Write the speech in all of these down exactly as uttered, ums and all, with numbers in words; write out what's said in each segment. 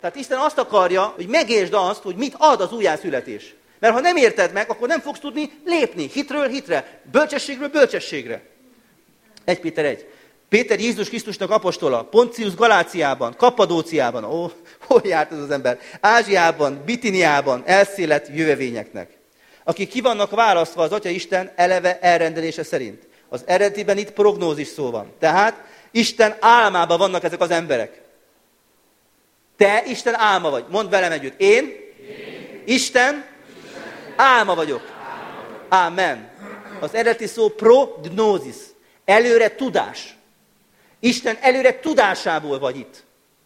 Tehát Isten azt akarja, hogy megértsd azt, hogy mit ad az újjászületés. Mert ha nem érted meg, akkor nem fogsz tudni lépni hitről hitre, bölcsességről bölcsességre. egy Péter egy. Péter Jézus Krisztusnak apostola, Poncius Galáciában, Kappadóciában, ó, hol járt ez az ember? Ázsiában, Bitiniában elszélet jövevényeknek, akik ki vannak választva az Atya Isten eleve elrendelése szerint. Az eredetiben itt prognózis szó van. Tehát Isten álmában vannak ezek az emberek. Te Isten álma vagy. Mondd velem együtt. Én, Én. Isten, Isten álma vagyok. Ámen. Az eredeti szó prognózis. Előre tudás. Isten előre tudásából vagy itt.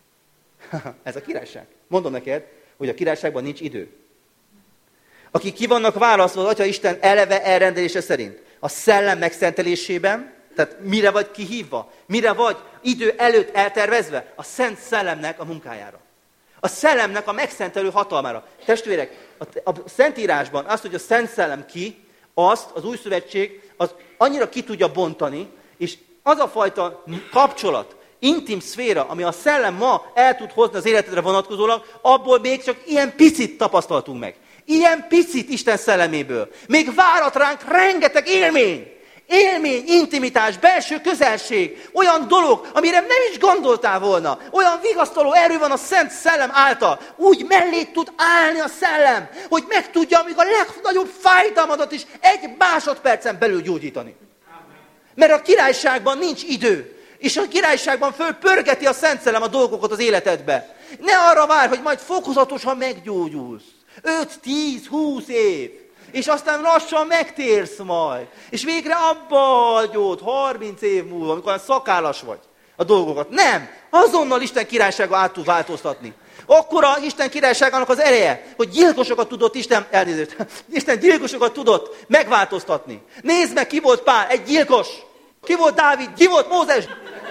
Ez a királyság. Mondom neked, hogy a királyságban nincs idő. Akik ki vannak választva az Atya Isten eleve elrendelése szerint. A szellem megszentelésében, tehát mire vagy kihívva, mire vagy idő előtt eltervezve, a Szent Szellemnek a munkájára. A Szellemnek a megszentelő hatalmára. Testvérek, a, a Szentírásban azt, hogy a Szent Szellem ki, azt az Új Szövetség az annyira ki tudja bontani, és az a fajta kapcsolat, intim szféra, ami a Szellem ma el tud hozni az életedre vonatkozólag, abból még csak ilyen picit tapasztaltunk meg. Ilyen picit Isten szelleméből. Még várat ránk rengeteg élmény. Élmény, intimitás, belső közelség. Olyan dolog, amire nem is gondoltál volna. Olyan vigasztaló erő van a Szent Szellem által. Úgy mellé tud állni a Szellem, hogy meg tudja még a legnagyobb fájdalmadat is egy másodpercen belül gyógyítani. Mert a királyságban nincs idő. És a királyságban fölpörgeti a Szent Szellem a dolgokat az életedbe. Ne arra várj, hogy majd fokozatosan meggyógyulsz. öt, tíz, húsz év. És aztán lassan megtérsz majd. És végre abba hagyod harminc év múlva, amikor szakállas vagy a dolgokat. Nem! Azonnal Isten királysága át tud változtatni. Akkora Isten királyságának az ereje, hogy gyilkosokat tudott Isten, elnézést, Isten gyilkosokat tudott megváltoztatni. Nézd meg, ki volt Pál, egy gyilkos. Ki volt Dávid, ki volt Mózes.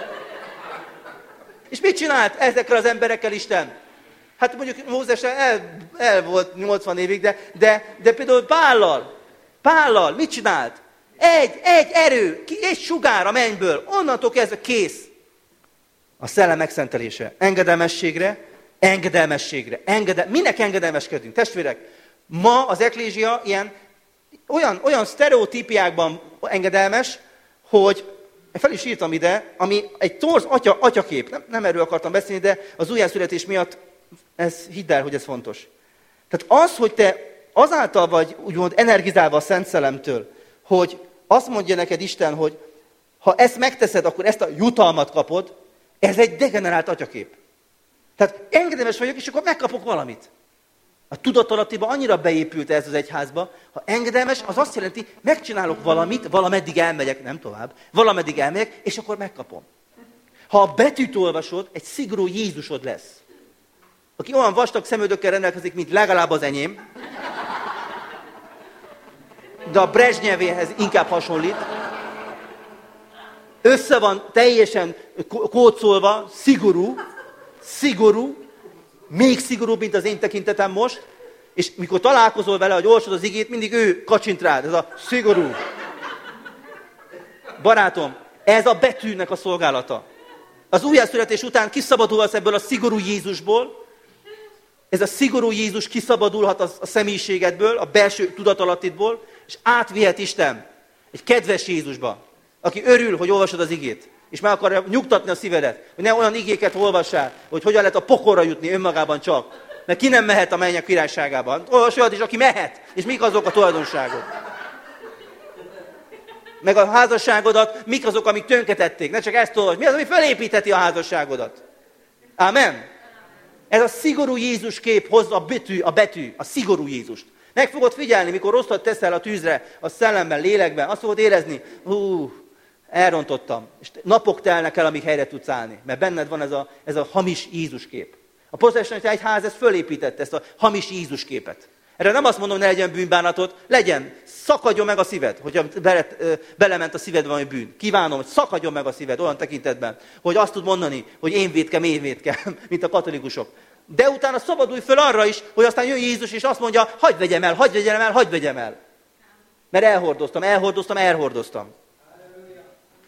És mit csinált ezekkel az emberekkel Isten? Hát mondjuk Mózes el, el volt nyolcvan évig, de, de, de például Pállal, Pállal mit csinált? Egy, egy erő, egy sugár a mennyből, onnantól kezdve kész. A szellem megszentelése. Engedelmességre, engedelmességre. Engedel... Minek engedelmeskedünk? Testvérek, ma az eklézsia ilyen, olyan, olyan sztereotípiákban engedelmes, hogy fel is írtam ide, ami egy torz atya, atyakép. Nem, nem erről akartam beszélni, de az újjászületés miatt ez, hidd el, hogy ez fontos. Tehát az, hogy te azáltal vagy úgymond energizálva a Szent Szellemtől, hogy azt mondja neked Isten, hogy ha ezt megteszed, akkor ezt a jutalmat kapod, ez egy degenerált atyakép. Tehát engedelmes vagyok, és akkor megkapok valamit. A tudatalattiba annyira beépült ez az egyházba, ha engedelmes, az azt jelenti, megcsinálok valamit, valameddig elmegyek, nem tovább, valameddig elmegyek, és akkor megkapom. Ha a betűt olvasod, egy szigorú Jézusod lesz. Aki olyan vastag szemöldökkel rendelkezik, mint legalább az enyém, de a Brezsnyevéhez inkább hasonlít. Össze van teljesen kócolva, szigorú, szigorú, még szigorúbb, mint az én tekintetem most, és mikor találkozol vele, hogy olvasod az igét, mindig ő kacsint rád, ez a szigorú. Barátom, ez a betűnek a szolgálata. Az újjászületés után kiszabadulhatsz ebből a szigorú Jézusból, ez a szigorú Jézus kiszabadulhat a személyiségedből, a belső tudatalattidból, és átvihet Isten egy kedves Jézusba, aki örül, hogy olvasod az igét, és meg akarja nyugtatni a szívedet, hogy ne olyan igéket olvassál, hogy hogyan lehet a pokolra jutni önmagában csak. Mert ki nem mehet a mennyek királyságában. Olvas olyat is, aki mehet, és mik azok a tulajdonságok. Meg a házasságodat, mik azok, amik tönkretették. Ne csak ezt olvasd. Mi az, ami felépítheti a házasságodat? Ámen? Ez a szigorú Jézus kép hozza a betű, a betű, a szigorú Jézust. Meg fogod figyelni, mikor rosszat teszel a tűzre, a szellemben, lélekben, azt fogod érezni, hú, elrontottam. És napok telnek el, amíg helyre tudsz állni. Mert benned van ez a, ez a hamis Jézus kép. A protestáns egyház ezt fölépítette, ezt a hamis Jézus képet. Erre nem azt mondom, hogy ne legyen bűnbánatot, legyen, szakadjon meg a szíved, hogyha bele, belement a szívedbe valami bűn. Kívánom, hogy szakadjon meg a szíved olyan tekintetben, hogy azt tud mondani, hogy én vétkem, én vétkem, mint a katolikusok. De utána szabadulj föl arra is, hogy aztán jön Jézus, és azt mondja, hagyd vegyem el, hagyd vegyem el, hagyd vegyem el. Mert elhordoztam, elhordoztam, elhordoztam.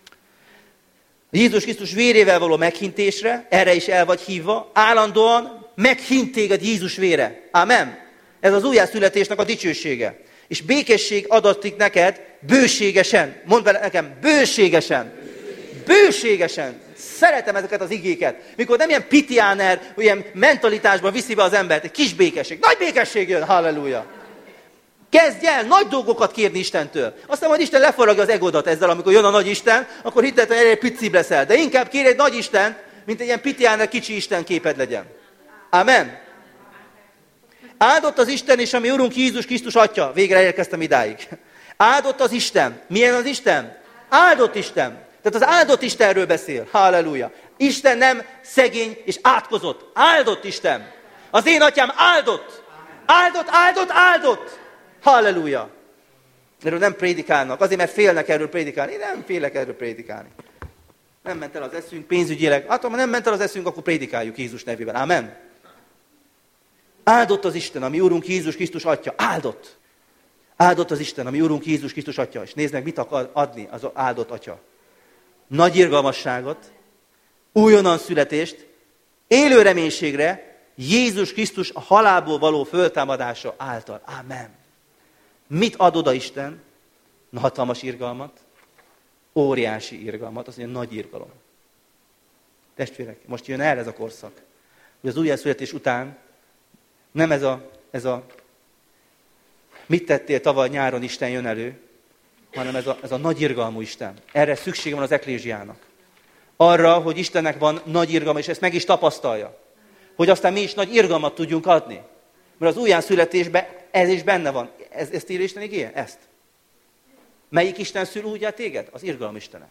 Jézus Krisztus vérével való meghintésre, erre is el vagy hívva, állandóan meghint téged Jézus vére. Amen. Ez az újjászületésnek a dicsősége. És békesség adatik neked bőségesen. Mondd bele nekem, bőségesen. Bőségesen. Szeretem ezeket az igéket. Mikor nem ilyen pitiáner, ilyen mentalitásban viszi be az embert. Egy kis békesség. Nagy békesség jön. Halleluja. Kezdj el nagy dolgokat kérni Istentől. Aztán majd Isten leforragja az egodat ezzel, amikor jön a nagy Isten, akkor hitted, hogy egy picibb leszel. De inkább kérj egy nagy Istent, mint egy ilyen pitiáner kicsi Isten képed legyen. Amen. Áldott az Isten és a mi Urunk Jézus Krisztus Atya. Végre elérkeztem idáig. Áldott az Isten. Milyen az Isten? Áldott Isten. Tehát az áldott Istenről beszél. Halleluja. Isten nem szegény és átkozott. Áldott Isten. Az én atyám áldott. Áldott, áldott, áldott. Halleluja. Erről nem prédikálnak. Azért, mert félnek erről prédikálni. Én nem félek erről prédikálni. Nem ment el az eszünk pénzügyileg. Hát, ha nem ment el az eszünk, akkor prédikáljuk Jézus nevében. Amen. Áldott az Isten, ami Urunk Jézus Krisztus Atya. Áldott. Áldott az Isten, ami Urunk Jézus Krisztus Atya. És nézd meg, mit akar adni az áldott Atya. Nagy irgalmasságot, újonnan születést, élő reménységre, Jézus Krisztus a halálból való föltámadása által. Amen. Mit ad oda Isten? Hatalmas irgalmat, óriási irgalmat, az mondja, nagy irgalom. Testvérek, most jön el ez a korszak, hogy az újjászületés után nem ez a, ez a mit tettél tavaly nyáron Isten jön elő, hanem ez a, ez a nagy irgalmú Isten. Erre szüksége van az eklézsiának. Arra, hogy Istennek van nagy irgalma, és ezt meg is tapasztalja. Hogy aztán mi is nagy irgalmat tudjunk adni. Mert az újjászületésben ez is benne van. Ez, ezt írja Isten igéje? Ezt. Melyik Isten szül újjá téged? Az irgalom Istene.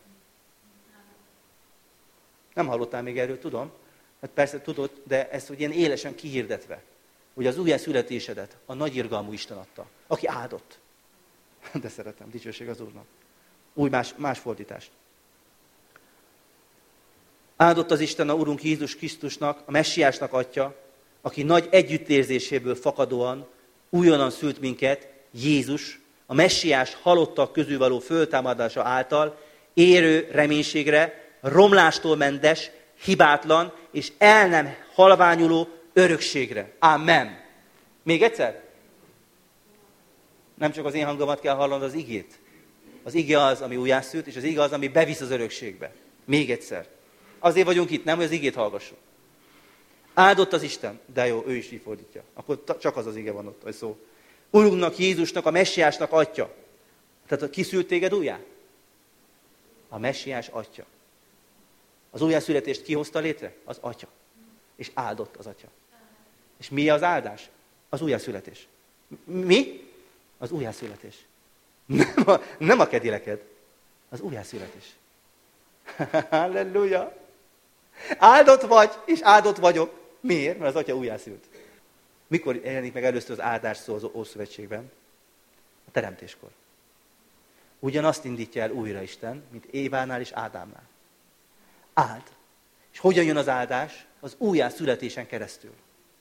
Nem hallottál még erről, tudom. Hát persze tudod, de ezt úgy ilyen élesen kihirdetve. Hogy az újjászületésedet a nagy irgalmú Isten adta, aki áldott. De szeretem, dicsőség az Úrnak. Új más, más fordítást. Áldott az Isten a Urunk Jézus Krisztusnak, a Messiásnak Atya, aki nagy együttérzéséből fakadóan újonnan szült minket, Jézus, a Messiás halottak közül való föltámadása által érő reménységre, romlástól mentes, hibátlan és el nem halványuló örökségre. Amen. Még egyszer? Nem csak az én hangomat kell hallanod, az igét. Az ige az, ami újjászült, és az ige az, ami bevisz az örökségbe. Még egyszer. Azért vagyunk itt, nem, hogy az igét hallgassuk. Áldott az Isten, de jó, ő is így fordítja. Akkor csak az az ige van ott, vagy szó. Urunknak, Jézusnak, a Messiásnak Atya. Tehát ki szült téged újjá? A Messiás Atya. Az újjászületést ki hozta létre? Az Atya. És áldott az Atya. És mi az áldás? Az újjászületés. Mi? Az újjászületés. Nem a, nem a kedileked. Az újjászületés. Halleluja! Áldott vagy, és áldott vagyok. Miért? Mert az Atya újjászült. Mikor jelenik meg először az áldás szó az Ószövetségben? A teremtéskor. Ugyanazt indítja el újra Isten, mint Évánál és Ádámnál. Áld. És hogyan jön az áldás? Az újjászületésen keresztül.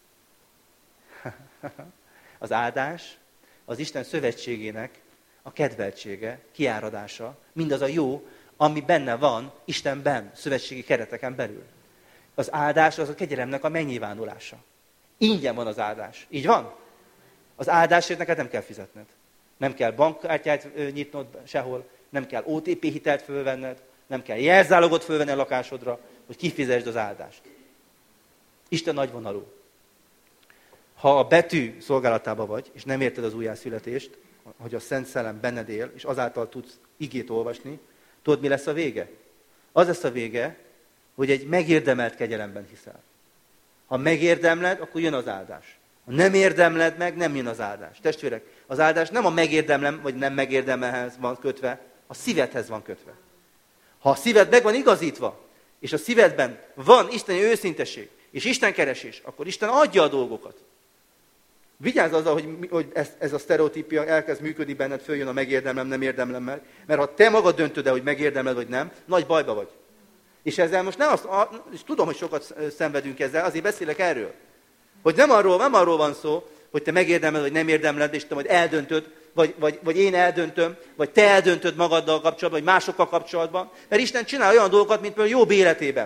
Az áldás az Isten szövetségének a kedveltsége, kiáradása, mindaz a jó, ami benne van Istenben, szövetségi kereteken belül. Az áldás az a kegyelemnek a megnyilvánulása. Ingyen van az áldás. Így van? Az áldásért neked nem kell fizetned. Nem kell bankkártyát nyitnod sehol, nem kell o té pé hitelt fölvenned, nem kell jelzálogot fölvenni a lakásodra, hogy kifizesd az áldást. Isten nagyvonalú. Ha a betű szolgálatában vagy, és nem érted az újjászületést, hogy a Szent Szellem benned él, és azáltal tudsz igét olvasni, tudod, mi lesz a vége? Az lesz a vége, hogy egy megérdemelt kegyelemben hiszel. Ha megérdemled, akkor jön az áldás. Ha nem érdemled meg, nem jön az áldás. Testvérek, az áldás nem a megérdemlem, vagy nem megérdemelhez van kötve, a szívedhez van kötve. Ha a szíved meg van igazítva, és a szívedben van isteni őszintesség, és Isten keresés, akkor Isten adja a dolgokat. Vigyázz azzal, hogy, hogy ez, ez a sztereotípia elkezd működni benned, följön a megérdemlem, nem érdemlemmel. Mert ha te magad döntöd el, hogy megérdemled, vagy nem, nagy bajba vagy. És ezzel most nem azt, és tudom, hogy sokat szenvedünk ezzel, azért beszélek erről. Hogy nem arról, nem arról van szó, hogy te megérdemled, vagy nem érdemled, és te majd eldöntöd, vagy, vagy, vagy én eldöntöm, vagy te eldöntöd magaddal kapcsolatban, vagy másokkal kapcsolatban. Mert Isten csinál olyan dolgokat, mint például jobb életében.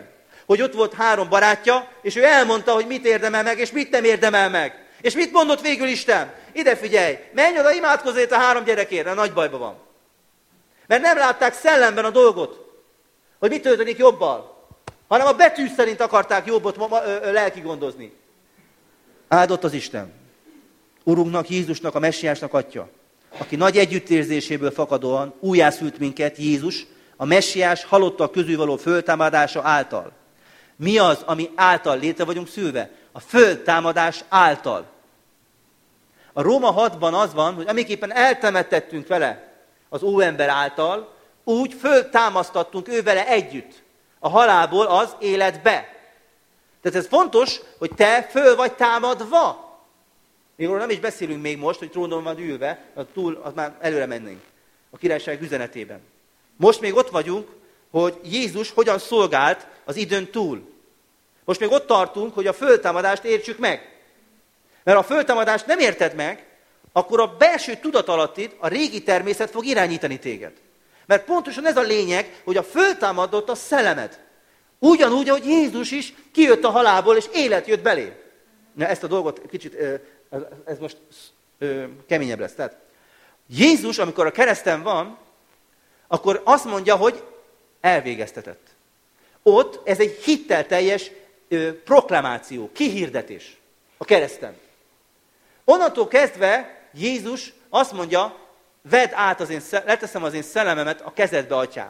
hogy ott volt három barátja, és ő elmondta, hogy mit érdemel meg, és mit nem érdemel meg. És mit mondott végül Isten? Ide figyelj, menj oda, imádkozzél itt a három gyerekért, a nagy bajban van. Mert nem látták szellemben a dolgot, hogy mit történik jobbal, hanem a betű szerint akarták jobbot ma, ma, ö, ö, lelki gondozni. Áldott az Isten. Urunknak, Jézusnak, a Messiásnak Atya, aki nagy együttérzéséből fakadóan újjászült minket, Jézus, a Messiás halottak közül való föltámadása által. Mi az, ami által létre vagyunk szülve? A föltámadás által. A Róma hatban az van, hogy amiképpen eltemettettünk vele az óember által, úgy föltámasztattunk ő vele együtt. A halálból az életbe. Tehát ez fontos, hogy te föl vagy támadva. Még arról nem is beszélünk még most, hogy trónon van ülve, túl, az már előre mennénk a királyság üzenetében. Most még ott vagyunk, hogy Jézus hogyan szolgált az időn túl. Most még ott tartunk, hogy a föltámadást értsük meg. Mert ha a föltámadást nem érted meg, akkor a belső tudatalattid, a régi természet fog irányítani téged. Mert pontosan ez a lényeg, hogy a föltámadott a szellemed. Ugyanúgy, ahogy Jézus is kijött a halálból, és élet jött belé. Na, ezt a dolgot kicsit, ez most keményebb lesz. Tehát Jézus, amikor a kereszten van, akkor azt mondja, hogy elvégeztetett. Ott ez egy hittelteljes proklamáció, kihirdetés a kereszten. Onnantól kezdve Jézus azt mondja, vedd át az én, leteszem az én szellememet a kezedbe, atyám.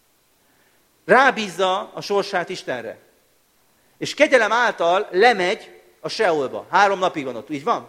Rábízza a sorsát Istenre. És kegyelem által lemegy a Seolba. Három napig van ott, így van?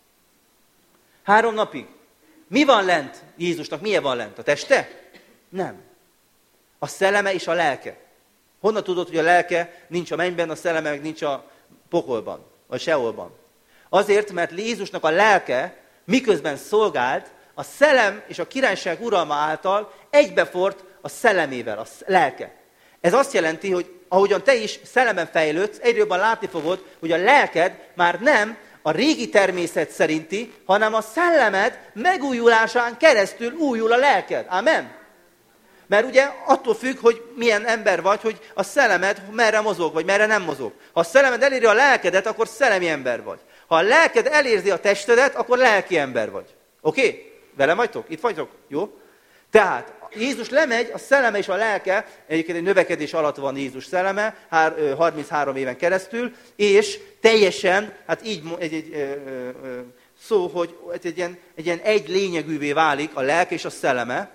Három napig. Mi van lent Jézusnak? Milyen van lent? A teste? Nem. A szelleme és a lelke. Honnan tudod, hogy a lelke nincs a mennyben, a szelleme meg nincs a pokolban, vagy Seolban? Azért, mert Jézusnak a lelke miközben szolgált, a szellem és a királyság uralma által egybefort a szellemével, a lelke. Ez azt jelenti, hogy ahogyan te is szellemen fejlődsz, egyre jobban látni fogod, hogy a lelked már nem a régi természet szerinti, hanem a szellemed megújulásán keresztül újul a lelked. Amen? Mert ugye attól függ, hogy milyen ember vagy, hogy a szellemed merre mozog, vagy merre nem mozog. Ha a szellemed eléri a lelkedet, akkor szellemi ember vagy. Ha a lelked elérzi a testedet, akkor lelki ember vagy. Oké? Okay? Velem vagytok? Itt vagytok? Jó? Tehát Jézus lemegy, a szelleme és a lelke, egyébként egy növekedés alatt van Jézus szelleme, harminchárom éven keresztül, és teljesen, hát így egy, egy, egy, szó, hogy egy ilyen, egy ilyen egy lényegűvé válik a lelke és a szelleme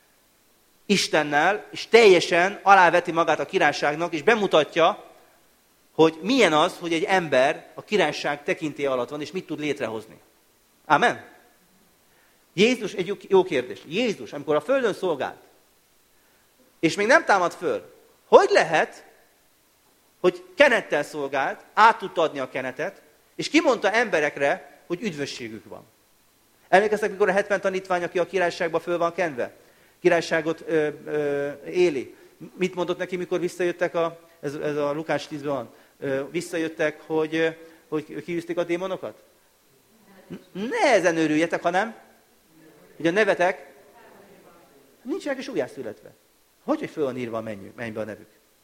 Istennel, és teljesen aláveti magát a királyságnak, és bemutatja, hogy milyen az, hogy egy ember a királyság tekintélye alatt van, és mit tud létrehozni. Amen? Jézus, egy jó kérdés. Jézus, amikor a földön szolgált, és még nem támad föl, hogy lehet, hogy kenettel szolgált, át tudta adni a kenetet, és kimondta emberekre, hogy üdvösségük van. Emlékeztek, mikor a hetven tanítvány, aki a királyságba föl van kenve? Királyságot ö, ö, éli. Mit mondott neki, mikor visszajöttek, a, ez, ez a Lukás tízben van, ö, visszajöttek, hogy, hogy kiűzték a démonokat? Ne ezen örüljetek, hanem hogy a nevetek nincsenek is újjászületve. Hogy, hogy föl van írva a mennybe a nevük?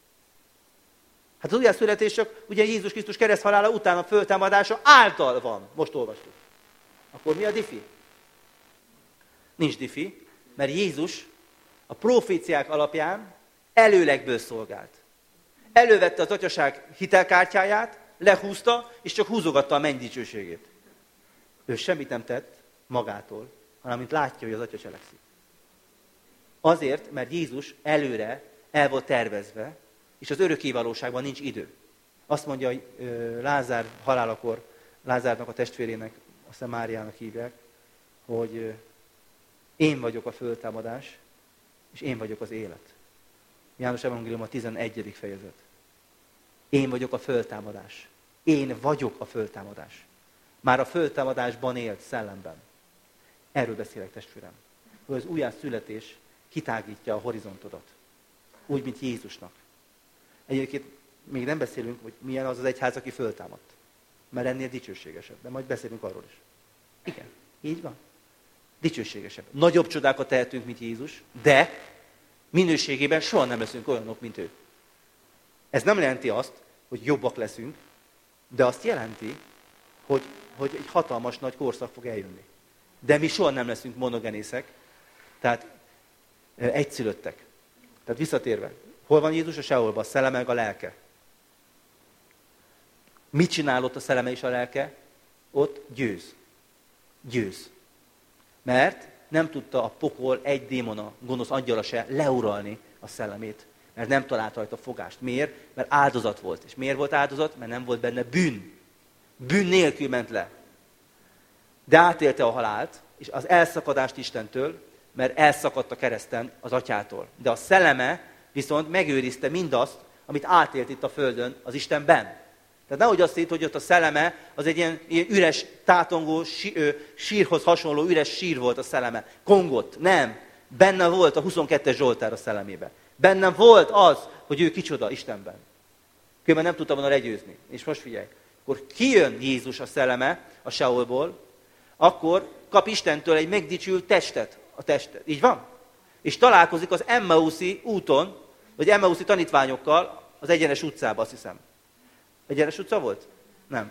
Hát az újjászületés csak ugye Jézus Krisztus kereszthalála után a föltámadása által van. Most olvastuk. Akkor mi a diffi? Nincs diffi, mert Jézus a proféciák alapján előlegből szolgált. Elővette az atyaság hitelkártyáját, lehúzta, és csak húzogatta a menny dicsőségét. Ő semmit nem tett magától, hanem mint látja, hogy az atya cselekszik. Azért, mert Jézus előre el volt tervezve, és az örökké valóságban nincs idő. Azt mondja, hogy Lázár halálakor, Lázárnak a testvérének, aztán Máriának hívják, hogy én vagyok a föltámadás, és én vagyok az élet. János Evangélium a tizenegyedik fejezet. Én vagyok a föltámadás. Én vagyok a föltámadás. Már a föltámadásban élt szellemben. Erről beszélek, testvérem. Hogy az újjászületés kitágítja a horizontodat. Úgy, mint Jézusnak. Egyébként még nem beszélünk, hogy milyen az az egyház, aki föltámadt. Mert ennél dicsőségesebb. De majd beszélünk arról is. Igen, így van. Dicsőségesebb. Nagyobb csodákat tehetünk, mint Jézus, de minőségében soha nem leszünk olyanok, mint ő. Ez nem jelenti azt, hogy jobbak leszünk, de azt jelenti, hogy, hogy egy hatalmas nagy korszak fog eljönni. De mi soha nem leszünk monogenészek, tehát egyszülöttek. Tehát visszatérve, hol van Jézus a Seolban? A szelleme meg a lelke. Mit csinál ott a szelleme és a lelke? Ott győz. Győz. Mert nem tudta a pokol egy démona, gonosz angyala se leuralni a szellemét. Mert nem talált rajta fogást. Miért? Mert áldozat volt. És miért volt áldozat? Mert nem volt benne bűn. Bűn nélkül ment le. De átélte a halált, és az elszakadást Istentől, mert elszakadt a kereszten az atyától. De a szelleme viszont megőrizte mindazt, amit átélt itt a földön az Istenben. Tehát nehogy azt hitt, hogy ott a szelleme az egy ilyen, ilyen üres, tátongó, sí, ö, sírhoz hasonló üres sír volt a szelleme. Kongott. Nem. Benne volt a huszonkettes Zsoltár a szellemébe. Bennem volt az, hogy ő kicsoda Istenben. Különben nem tudta volna legyőzni. És most figyelj, akkor kijön Jézus a szelleme a Seolból, akkor kap Istentől egy megdicsült testet. A testet. Így van? És találkozik az Emmauszi úton, vagy Emmauszi tanítványokkal az Egyenes utcában, azt hiszem. Egyenes utca volt? Nem.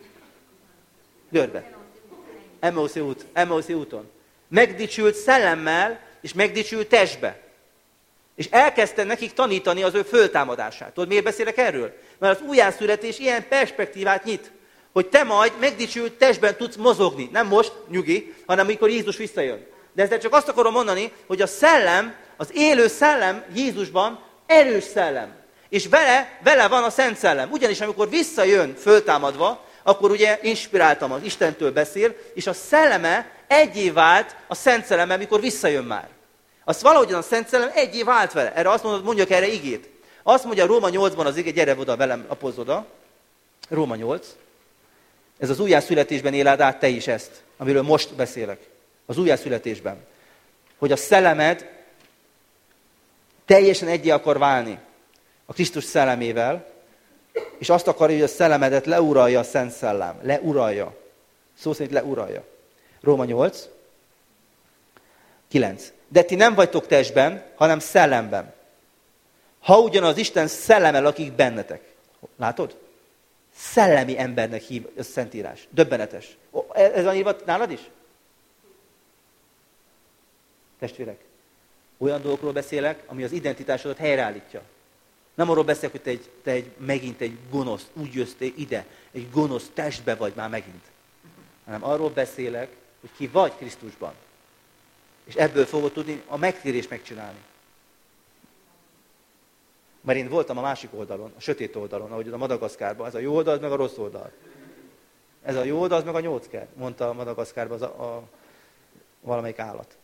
Görbe. Emmauszi út. Emmauszi úton. Megdicsült szellemmel, és megdicsült testbe. És elkezdte nekik tanítani az ő föltámadását. Tudod, miért beszélek erről? Mert az újjászületés ilyen perspektívát nyit, hogy te majd megdicsült testben tudsz mozogni. Nem most, nyugi, hanem amikor Jézus visszajön. De ezzel csak azt akarom mondani, hogy a szellem, az élő szellem Jézusban erős szellem. És vele, vele van a Szent Szellem. Ugyanis amikor visszajön föltámadva, akkor ugye inspiráltam, az Istentől beszél, és a szelleme egyé vált a Szent Szellemmel, mikor visszajön már. Azt valahogyan a Szent Szellem egyé vált vele. Erre azt mondod, mondjak erre igét. Azt mondja Róma nyolcban az ige, gyere oda velem, apozz oda. Róma nyolc. Ez az újjászületésben éled át te is ezt, amiről most beszélek. Az újjászületésben. Hogy a szellemed teljesen egyé akar válni a Krisztus szellemével, és azt akarja, hogy a szellemedet leuralja a Szent Szellem. Leuralja. Szó szerint leuralja. Róma nyolc. kilenc. De ti nem vagytok testben, hanem szellemben. Ha ugyanaz Isten szelleme lakik bennetek. Látod? Szellemi embernek hív a Szentírás. Döbbenetes. Ez van írva nálad is? Testvérek, olyan dolgokról beszélek, ami az identitásodat helyreállítja. Nem arról beszélek, hogy te, egy, te egy, megint egy gonosz, úgy jöttél ide, egy gonosz testbe vagy már megint. Hanem arról beszélek, hogy ki vagy Krisztusban. És ebből fogod tudni a megtérést megcsinálni. Mert én voltam a másik oldalon, a sötét oldalon, ahogy a Madagaszkárban. Ez a jó oldal, meg a rossz oldal. Ez a jó oldal, meg a nyócker, mondta a Madagaszkárban az a, a valamelyik állat.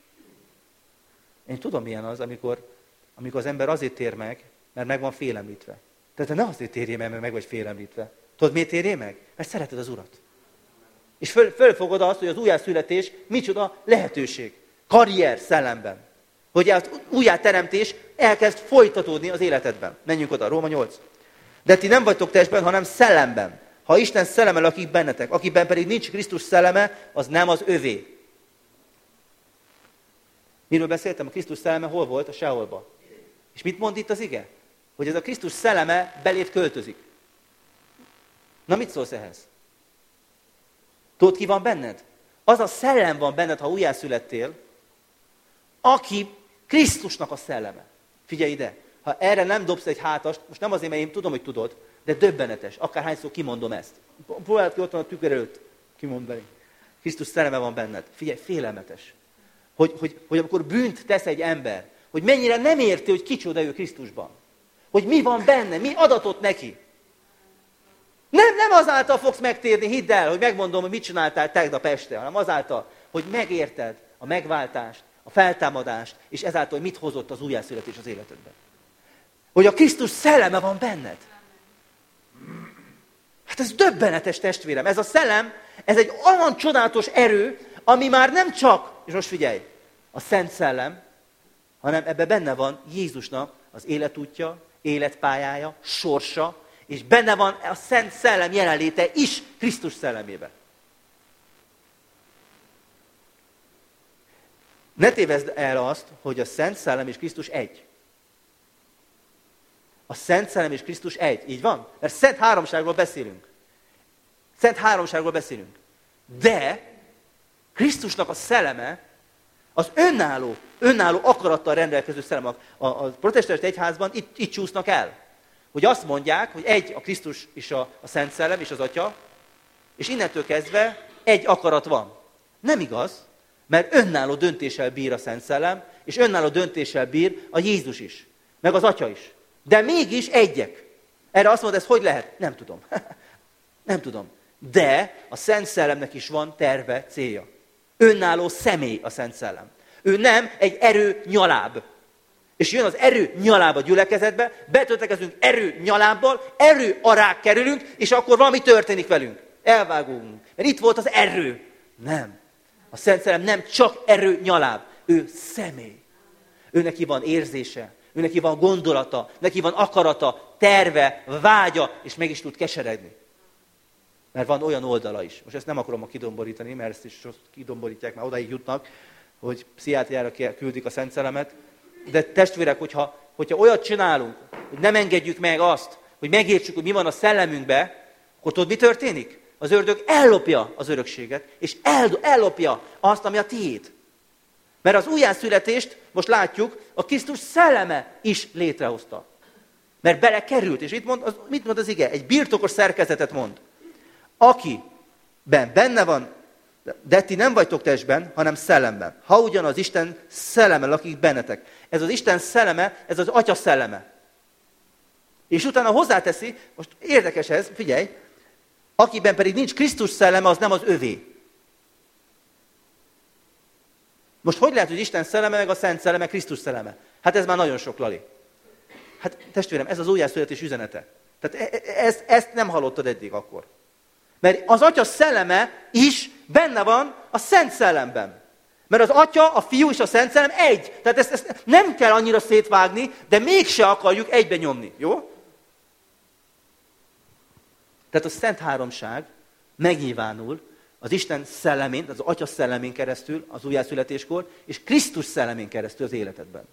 Én tudom, milyen az, amikor, amikor az ember azért tér meg, mert meg van félemlítve. Tehát ne azért térjél meg, mert meg vagy félemlítve. Tudod, miért térjél meg? Mert szereted az Urat. És föl, fölfogod azt, hogy az újjászületés micsoda lehetőség. Karrier szellemben. Hogy az újjáteremtés elkezd folytatódni az életedben. Menjünk oda, Róma nyolc. De ti nem vagytok testben, hanem szellemben. Ha Isten szelleme lakik bennetek, akiben pedig nincs Krisztus szelleme, az nem az övé. Miről beszéltem? A Krisztus szelleme hol volt? A Seolban. És mit mond itt az ige? Hogy ez a Krisztus szelleme beléd költözik. Na mit szólsz ehhez? Tudod, ki van benned? Az a szellem van benned, ha újjászülettél, aki Krisztusnak a szelleme. Figyelj ide, ha erre nem dobsz egy hátast, most nem azért, mert én tudom, hogy tudod, de döbbenetes, akárhányszor kimondom ezt. Próbáld ki otthon a tükör előtt kimondani. Krisztus szelleme van benned. Figyelj, félelmetes. Hogy, hogy, hogy amikor bűnt tesz egy ember, hogy mennyire nem érti, hogy kicsoda ő Krisztusban. Hogy mi van benne, mi adatot neki. Nem, nem azáltal fogsz megtérni, hidd el, hogy megmondom, hogy mit csináltál tegnap este, hanem azáltal, hogy megérted a megváltást, a feltámadást, és ezáltal, hogy mit hozott az újjászületés az életedben. Hogy a Krisztus szelleme van benned. Hát ez döbbenetes, testvérem. Ez a szellem, ez egy olyan csodálatos erő, ami már nem csak, és most figyelj, a Szent Szellem, hanem ebben benne van Jézusnak az életútja, életpályája, sorsa, és benne van a Szent Szellem jelenléte is Krisztus szellemébe. Ne tévezd el azt, hogy a Szent Szellem és Krisztus egy. A A Szent Szellem és Krisztus egy. Így van? Mert Szent Háromságról beszélünk. Szent Háromságról beszélünk. De Krisztusnak a szelleme az önálló, önálló akarattal rendelkező szellem. A, a protestáns egyházban itt, itt csúsznak el. Hogy azt mondják, hogy egy a Krisztus és a, a Szent Szellem és az Atya, és innentől kezdve egy akarat van. Nem igaz, mert önálló döntéssel bír a Szent Szellem, és önálló döntéssel bír a Jézus is, meg az Atya is. De mégis egyek. Erre azt mondod, ez hogy lehet? Nem tudom. Nem tudom. De a Szent Szellemnek is van terve, célja. Önálló személy a Szent Szellem. Ő nem egy erő nyaláb. És jön az erő nyaláb a gyülekezetbe, betöltekezünk erő nyalábbal, erő arák kerülünk, és akkor valami történik velünk. Elvágunk. Mert itt volt az erő. Nem. A Szent Szellem nem csak erő nyaláb. Ő személy. Ő neki van érzése. Ő neki van gondolata, neki van akarata, terve, vágya, és meg is tud keseredni. Mert van olyan oldala is. Most ezt nem akarom kidomborítani, mert ezt is kidomborítják, már odaig jutnak, hogy pszichiátriára küldik a Szent Szellemet. De testvérek, hogyha, hogyha olyat csinálunk, hogy nem engedjük meg azt, hogy megértsük, hogy mi van a szellemünkben, akkor tudod, mi történik? Az ördög ellopja az örökséget, és ellopja azt, ami a tiéd. Mert az újjászületést, most látjuk, a Krisztus szelleme is létrehozta. Mert belekerült, és itt mond, az, mit mond az ige? Egy birtokos szerkezetet mond. Akiben benne van, de ti nem vagytok testben, hanem szellemben. Ha ugyan az Isten szelleme lakik bennetek. Ez az Isten szelleme, ez az Atya szelleme. És utána hozzáteszi, most érdekes ez, figyelj, akiben pedig nincs Krisztus szelleme, az nem az övé. Most hogy lehet, hogy Isten szelleme, meg a Szent Szelleme, Krisztus szelleme? Hát ez már nagyon sok, Lali. Hát testvérem, ez az újjászületés üzenete. Tehát ezt, ezt nem hallottad eddig akkor. Mert az Atya szelleme is benne van a Szent Szellemben. Mert az Atya, a Fiú és a Szent Szellem egy. Tehát ezt, ezt nem kell annyira szétvágni, de mégse akarjuk egybe nyomni. Jó? Tehát a Szent Háromság megnyilvánul az Isten szellemén, az Atya szellemén keresztül az újjászületéskor, és Krisztus szellemén keresztül az életedben.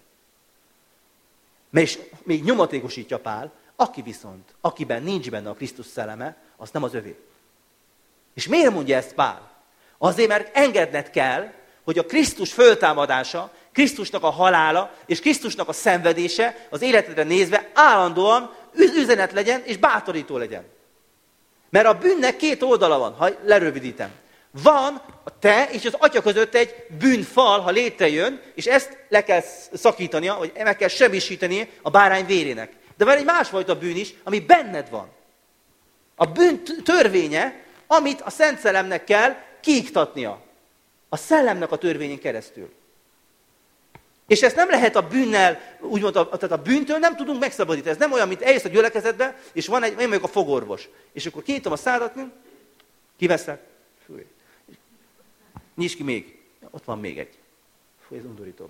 És még nyomatékosítja Pál, aki viszont, akiben nincs benne a Krisztus szelleme, az nem az övé. És miért mondja ezt Pál? Azért, mert engedned kell, hogy a Krisztus föltámadása, Krisztusnak a halála és Krisztusnak a szenvedése az életedre nézve állandóan üzenet legyen és bátorító legyen. Mert a bűnnek két oldala van, ha lerövidítem. Van a te és az Atya között egy bűnfal, ha létrejön, és ezt le kell szakítania, vagy meg kell semmisíteni a bárány vérének. De van egy másfajta bűn is, ami benned van. A bűn törvénye, amit a Szent Szellemnek kell kiiktatnia. A Szellemnek a törvényén keresztül. És ezt nem lehet a bűnnel, úgymond, a, tehát a bűntől nem tudunk megszabadítani. Ez nem olyan, mint eljössz a gyülekezetbe, és van egy, én vagyok a fogorvos. És akkor kinyitom a szádat, kiveszek, fúj. Nyisd ki még. Ott van még egy. Fúj, ez undorítóbb.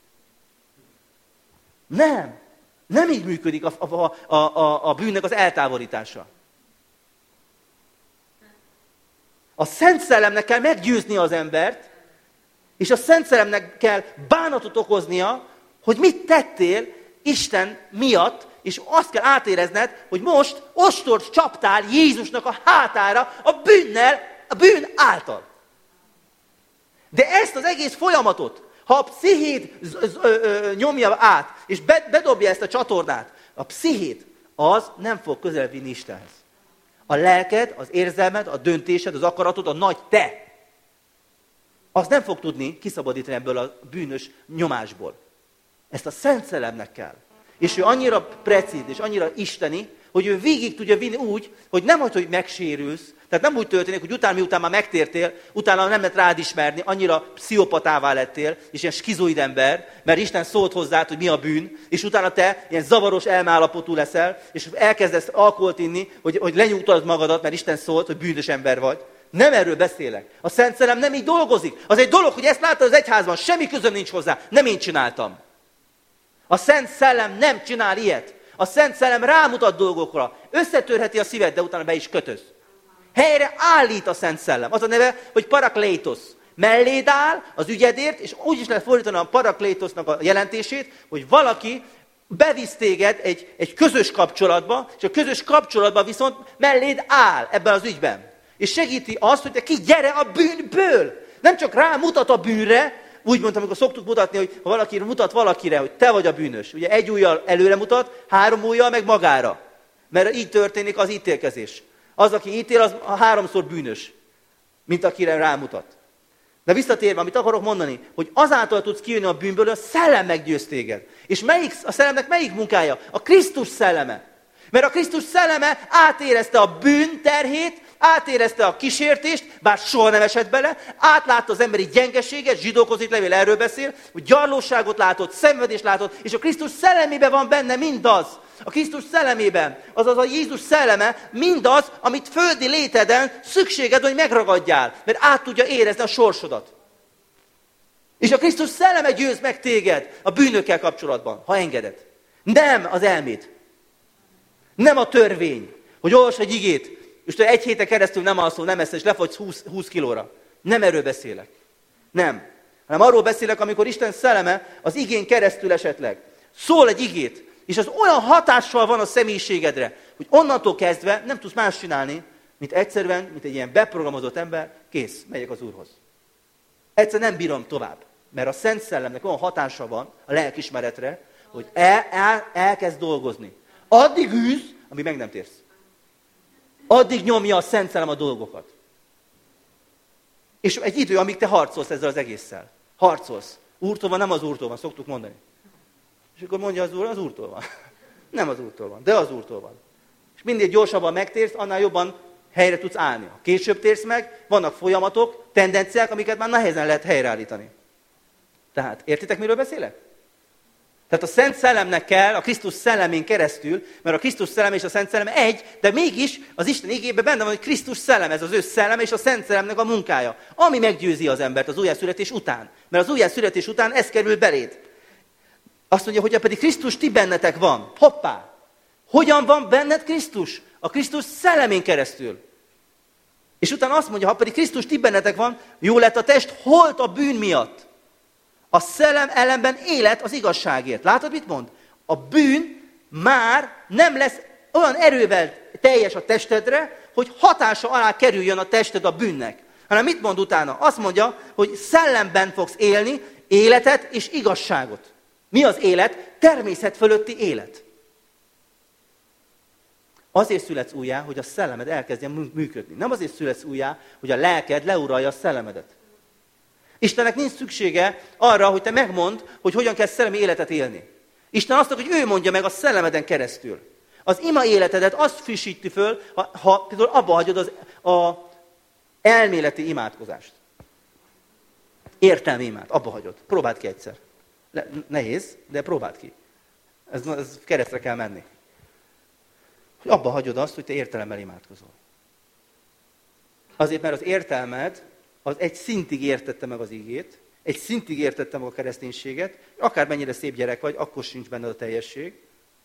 Nem. Nem így működik a, a, a, a, a bűnnek az eltávolítása. A Szent Szellemnek kell meggyőzni az embert, és a Szent Szellemnek kell bánatot okoznia, hogy mit tettél Isten miatt, és azt kell átérezned, hogy most ostort csaptál Jézusnak a hátára a bűnnel, a bűn által. De ezt az egész folyamatot, ha a pszichéd nyomja át, és bedobja ezt a csatornát, a pszichéd az nem fog közel vinni Istenhez. A lelked, az érzelmed, a döntésed, az akaratod, a nagy te, az nem fog tudni kiszabadítani ebből a bűnös nyomásból. Ezt a Szent Szellemnek kell. És ő annyira precíz és annyira isteni, hogy ő végig tudja vinni úgy, hogy nem hagy, hogy megsérülsz, tehát nem úgy történik, hogy utána, miután már megtértél, utána nem lehet rád ismerni, annyira pszichopatává lettél, és ilyen skizoid ember, mert Isten szólt hozzád, hogy mi a bűn, és utána te ilyen zavaros elmeállapotú leszel, és elkezdesz alkoholt inni, hogy, hogy lenyugtad magadat, mert Isten szólt, hogy bűnös ember vagy. Nem erről beszélek. A Szent Szellem nem így dolgozik. Az egy dolog, hogy ezt láttad az egyházban, semmi közöm nincs hozzá. Nem én csináltam. A Szent Szellem nem csinál ilyet. A Szent Szellem rámutat dolgokra. Összetörheti a szíved, de utána be is kötöz. Helyre állít a Szent Szellem. Az a neve, hogy paraklétos. Melléd áll az ügyedért, és úgy is lehet fordítani a paraklétosnak a jelentését, hogy valaki bevisz téged egy, egy közös kapcsolatba, és a közös kapcsolatban viszont melléd áll ebben az ügyben. És segíti azt, hogy te ki gyere a bűnből. Nem csak rámutat a bűnre, úgy mondtam, amikor szoktuk mutatni, hogy ha valaki mutat valakire, hogy te vagy a bűnös. Ugye egy ujjal előre mutat, három ujjal meg magára. Mert így történik az ítélkezés. Az, aki ítél, az a háromszor bűnös, mint akire rámutat. De visszatérve, amit akarok mondani, hogy azáltal tudsz kijönni a bűnből, hogy a szellem meggyőz téged. És melyik, a szellemnek melyik munkája? A Krisztus szelleme. Mert a Krisztus szelleme átérezte a bűn terhét, átérezte a kísértést, bár soha nem esett bele, átlátta az emberi gyengeséget, Zsidókhoz itt levél erről beszél, hogy gyarlóságot látott, szenvedést látott, és a Krisztus szellemében van benne mindaz. A Krisztus szellemében, azaz a Jézus szelleme mindaz, amit földi léteden szükséged, hogy megragadjál, mert át tudja érezni a sorsodat. És a Krisztus szelleme győz meg téged a bűnökkel kapcsolatban, ha engeded. Nem az elméd. Nem a törvény, hogy olvas egy igét, és te egy héten keresztül nem alszol, nem eszel, és lefogysz húsz, húsz kilóra. Nem erről beszélek. Nem. Hanem arról beszélek, amikor Isten szelleme az igén keresztül esetleg szól egy igét, és az olyan hatással van a személyiségedre, hogy onnantól kezdve nem tudsz más csinálni, mint egyszerűen, mint egy ilyen beprogramozott ember, kész, megyek az Úrhoz. Egyszer nem bírom tovább, mert a Szent Szellemnek olyan hatása van a lelkismeretre, hogy el, el, elkezd dolgozni. Addig űz, amíg meg nem térsz. Addig nyomja a Szent Szellem a dolgokat. És egy idő, amíg te harcolsz ezzel az egésszel. Harcolsz. Úrtól van, nem az Úrtól van, szoktuk mondani. És akkor mondja az Úr, az Úrtól van. Nem az Úrtól van, de az Úrtól van. És minél gyorsabban megtérsz, annál jobban helyre tudsz állni. Ha később térsz meg, vannak folyamatok, tendenciák, amiket már nehezen lehet helyreállítani. Tehát, értitek, miről beszélek? Tehát a Szent Szellemnek kell, a Krisztus szellemén keresztül, mert a Krisztus szellem és a Szent Szellem egy, de mégis az Isten igében benne van, hogy Krisztus szellem, ez az ő szellem és a Szent Szellemnek a munkája, ami meggyőzi az embert az újjászületés után. Mert az újjászületés után ez kerül beléd. Azt mondja, hogy pedig Krisztus ti bennetek van. Hoppá! Hogyan van benned Krisztus? A Krisztus szellemén keresztül. És utána azt mondja, ha pedig Krisztus ti bennetek van, jó lett a test, holt a bűn miatt. A szellem ellenben élet az igazságért. Látod, mit mond? A bűn már nem lesz olyan erővel teljes a testedre, hogy hatása alá kerüljön a tested a bűnnek. Hanem mit mond utána? Azt mondja, hogy szellemben fogsz élni életet és igazságot. Mi az élet? Természet fölötti élet. Azért születsz újjá, hogy a szellemed elkezdjen működni. Nem azért születsz újjá, hogy a lelked leuralja a szellemedet. Istennek nincs szüksége arra, hogy te megmondd, hogy hogyan kell szellemi életet élni. Isten azt mondja, hogy ő mondja meg a szellemeden keresztül. Az ima életedet azt frissíti föl, ha, ha például abba hagyod az a elméleti imádkozást. Értelmi imád, abba hagyod. Próbáld ki egyszer. Le, nehéz, de próbáld ki. Ez, ez keresztre kell menni. Hogy abba hagyod azt, hogy te értelemmel imádkozol. Azért, mert az értelmed az egy szintig értette meg az igét, egy szintig értette meg a kereszténységet, akármennyire szép gyerek vagy, akkor sincs benned a teljesség.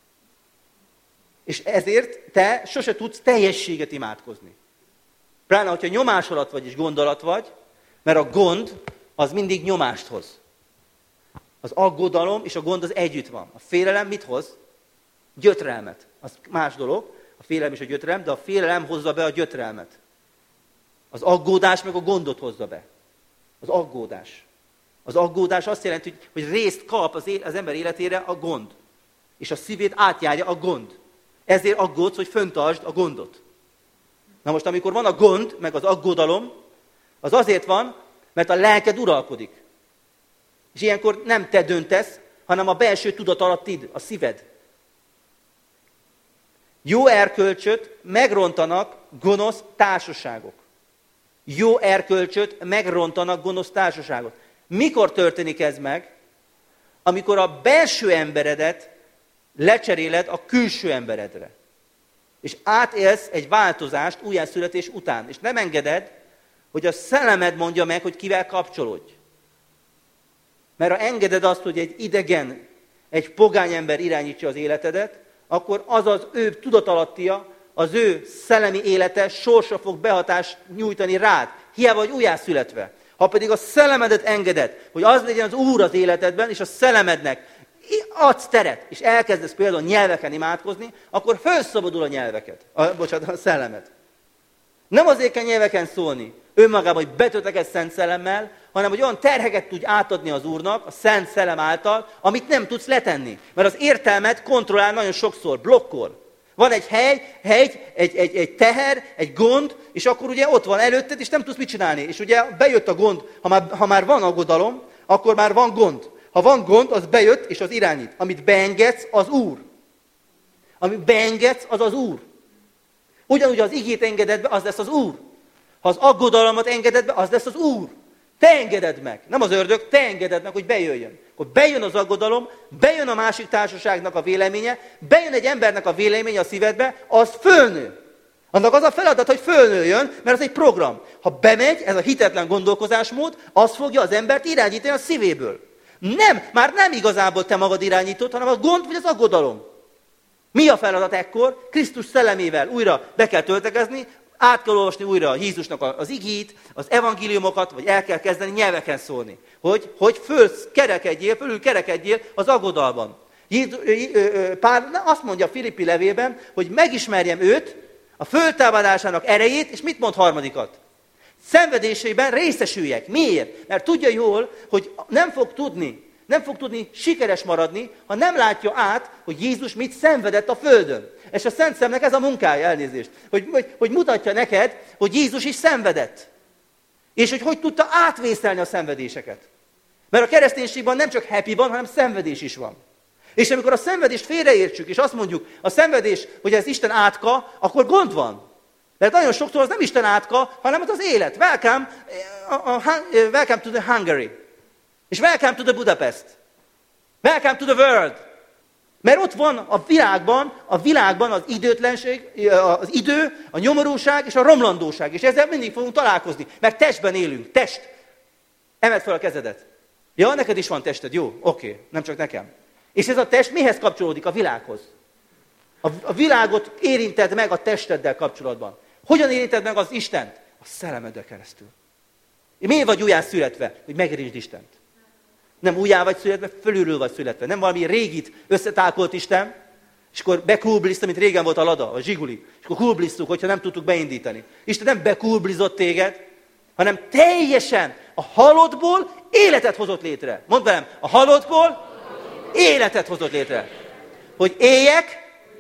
És ezért te sose tudsz teljességet imádkozni. Pláne, hogyha nyomás alatt vagy és gond alatt vagy, mert a gond az mindig nyomást hoz. Az aggodalom és a gond az együtt van. A félelem mit hoz? Gyötrelmet. Az más dolog, a félelem és a gyötrelem, de a félelem hozza be a gyötrelmet. Az aggódás meg a gondot hozza be. Az aggódás. Az aggódás azt jelenti, hogy részt kap az, az ember életére a gond. És a szívét átjárja a gond. Ezért aggódsz, hogy föntartsd a gondot. Na most, amikor van a gond, meg az aggodalom, az azért van, mert a lelked uralkodik. És ilyenkor nem te döntesz, hanem a belső tudatalattid, a szíved. Jó erkölcsöt megrontanak gonosz társaságok. Jó erkölcsöt megrontanak gonosz társaságot. Mikor történik ez meg? Amikor a belső emberedet lecseréled a külső emberedre. És átélsz egy változást újjászületés után. És nem engeded, hogy a szellemed mondja meg, hogy kivel kapcsolódj. Mert ha engeded azt, hogy egy idegen, egy pogány ember irányítsa az életedet, akkor az az ő tudatalattia, az ő szellemi élete sorsa fog behatást nyújtani rád. Hiába vagy újjászületve. Ha pedig a szellemedet engeded, hogy az legyen az Úr az életedben, és a szellemednek adsz teret, és elkezdesz például nyelveken imádkozni, akkor felszabadul a nyelveket, a, bocsánat, a szellemet. Nem azért kell nyelveken szólni, önmagában, hogy betölteked Szent Szellemmel, hanem hogy olyan terheket tudj átadni az Úrnak, a Szent Szellem által, amit nem tudsz letenni. Mert az értelmet kontrollál nagyon sokszor, blokkol. Van egy hely, hely egy, egy, egy teher, egy gond, és akkor ugye ott van előtted, és nem tudsz mit csinálni. És ugye bejött a gond, ha már, ha már van aggodalom, akkor már van gond. Ha van gond, az bejött, és az irányít. Amit beengedsz, az Úr. Amit beengedsz, az az Úr. Ugyanúgy az igét engeded be, az lesz az Úr. Ha az aggodalmat engeded be, az lesz az Úr. Te engeded meg. Nem az ördög, te engeded meg, hogy bejöjjön. Akkor bejön az aggodalom, bejön a másik társaságnak a véleménye, bejön egy embernek a véleménye a szívedbe, az fölnő. Annak az a feladat, hogy fölnőjön, mert az egy program. Ha bemegy, ez a hitetlen gondolkozásmód, az fogja az embert irányítani a szívéből. Nem, már nem igazából te magad irányítod, hanem a gond vagy az aggodalom. Mi a feladat ekkor? Krisztus szellemével újra be kell töltekezni, át kell olvasni újra Jézusnak az igét, az evangéliumokat, vagy el kell kezdeni nyelveken szólni. Hogy, hogy föl kerekedjél, fölül kerekedjél az aggodalban. Pál azt mondja a Filippi levélben, hogy megismerjem őt, a föltámadásának erejét, és mit mond harmadikat? Szenvedésében részesüljek. Miért? Mert tudja jól, hogy nem fog tudni, nem fog tudni sikeres maradni, ha nem látja át, hogy Jézus mit szenvedett a földön. És a Szent Szemnek ez a munkája, elnézést. Hogy, hogy, hogy mutatja neked, hogy Jézus is szenvedett. És hogy hogy tudta átvészelni a szenvedéseket. Mert a kereszténységben nem csak happy van, hanem szenvedés is van. És amikor a szenvedést félreértsük, és azt mondjuk, a szenvedés, hogy ez Isten átka, akkor gond van. Mert nagyon sokszor az nem Isten átka, hanem az az élet. Welcome, uh, uh, uh, welcome to the Hungary. És welcome to the Budapest. Welcome to the world. Mert ott van a világban, a világban az időtlenség, az idő, a nyomorúság és a romlandóság. És ezzel mindig fogunk találkozni. Mert testben élünk. Test. Emeld fel a kezedet. Ja, neked is van tested. Jó, oké. Okay. Nem csak nekem. És ez a test mihez kapcsolódik? A világhoz. A, a világot érinted meg a testeddel kapcsolatban. Hogyan érinted meg az Istent? A szellemeddel keresztül. Miért vagy újjá születve? Hogy megérinsd Istent. Nem újjá vagy születve, fölülről vagy születve. Nem valami régit összetálkolt Isten, és akkor bekulbliszta, mint régen volt a Lada, a Zsiguli. És akkor kulblisztuk, hogyha nem tudtuk beindítani. Isten nem bekulblizott téged, hanem teljesen a halottból életet hozott létre. Mondd velem, a halottból életet hozott létre. Hogy éljek,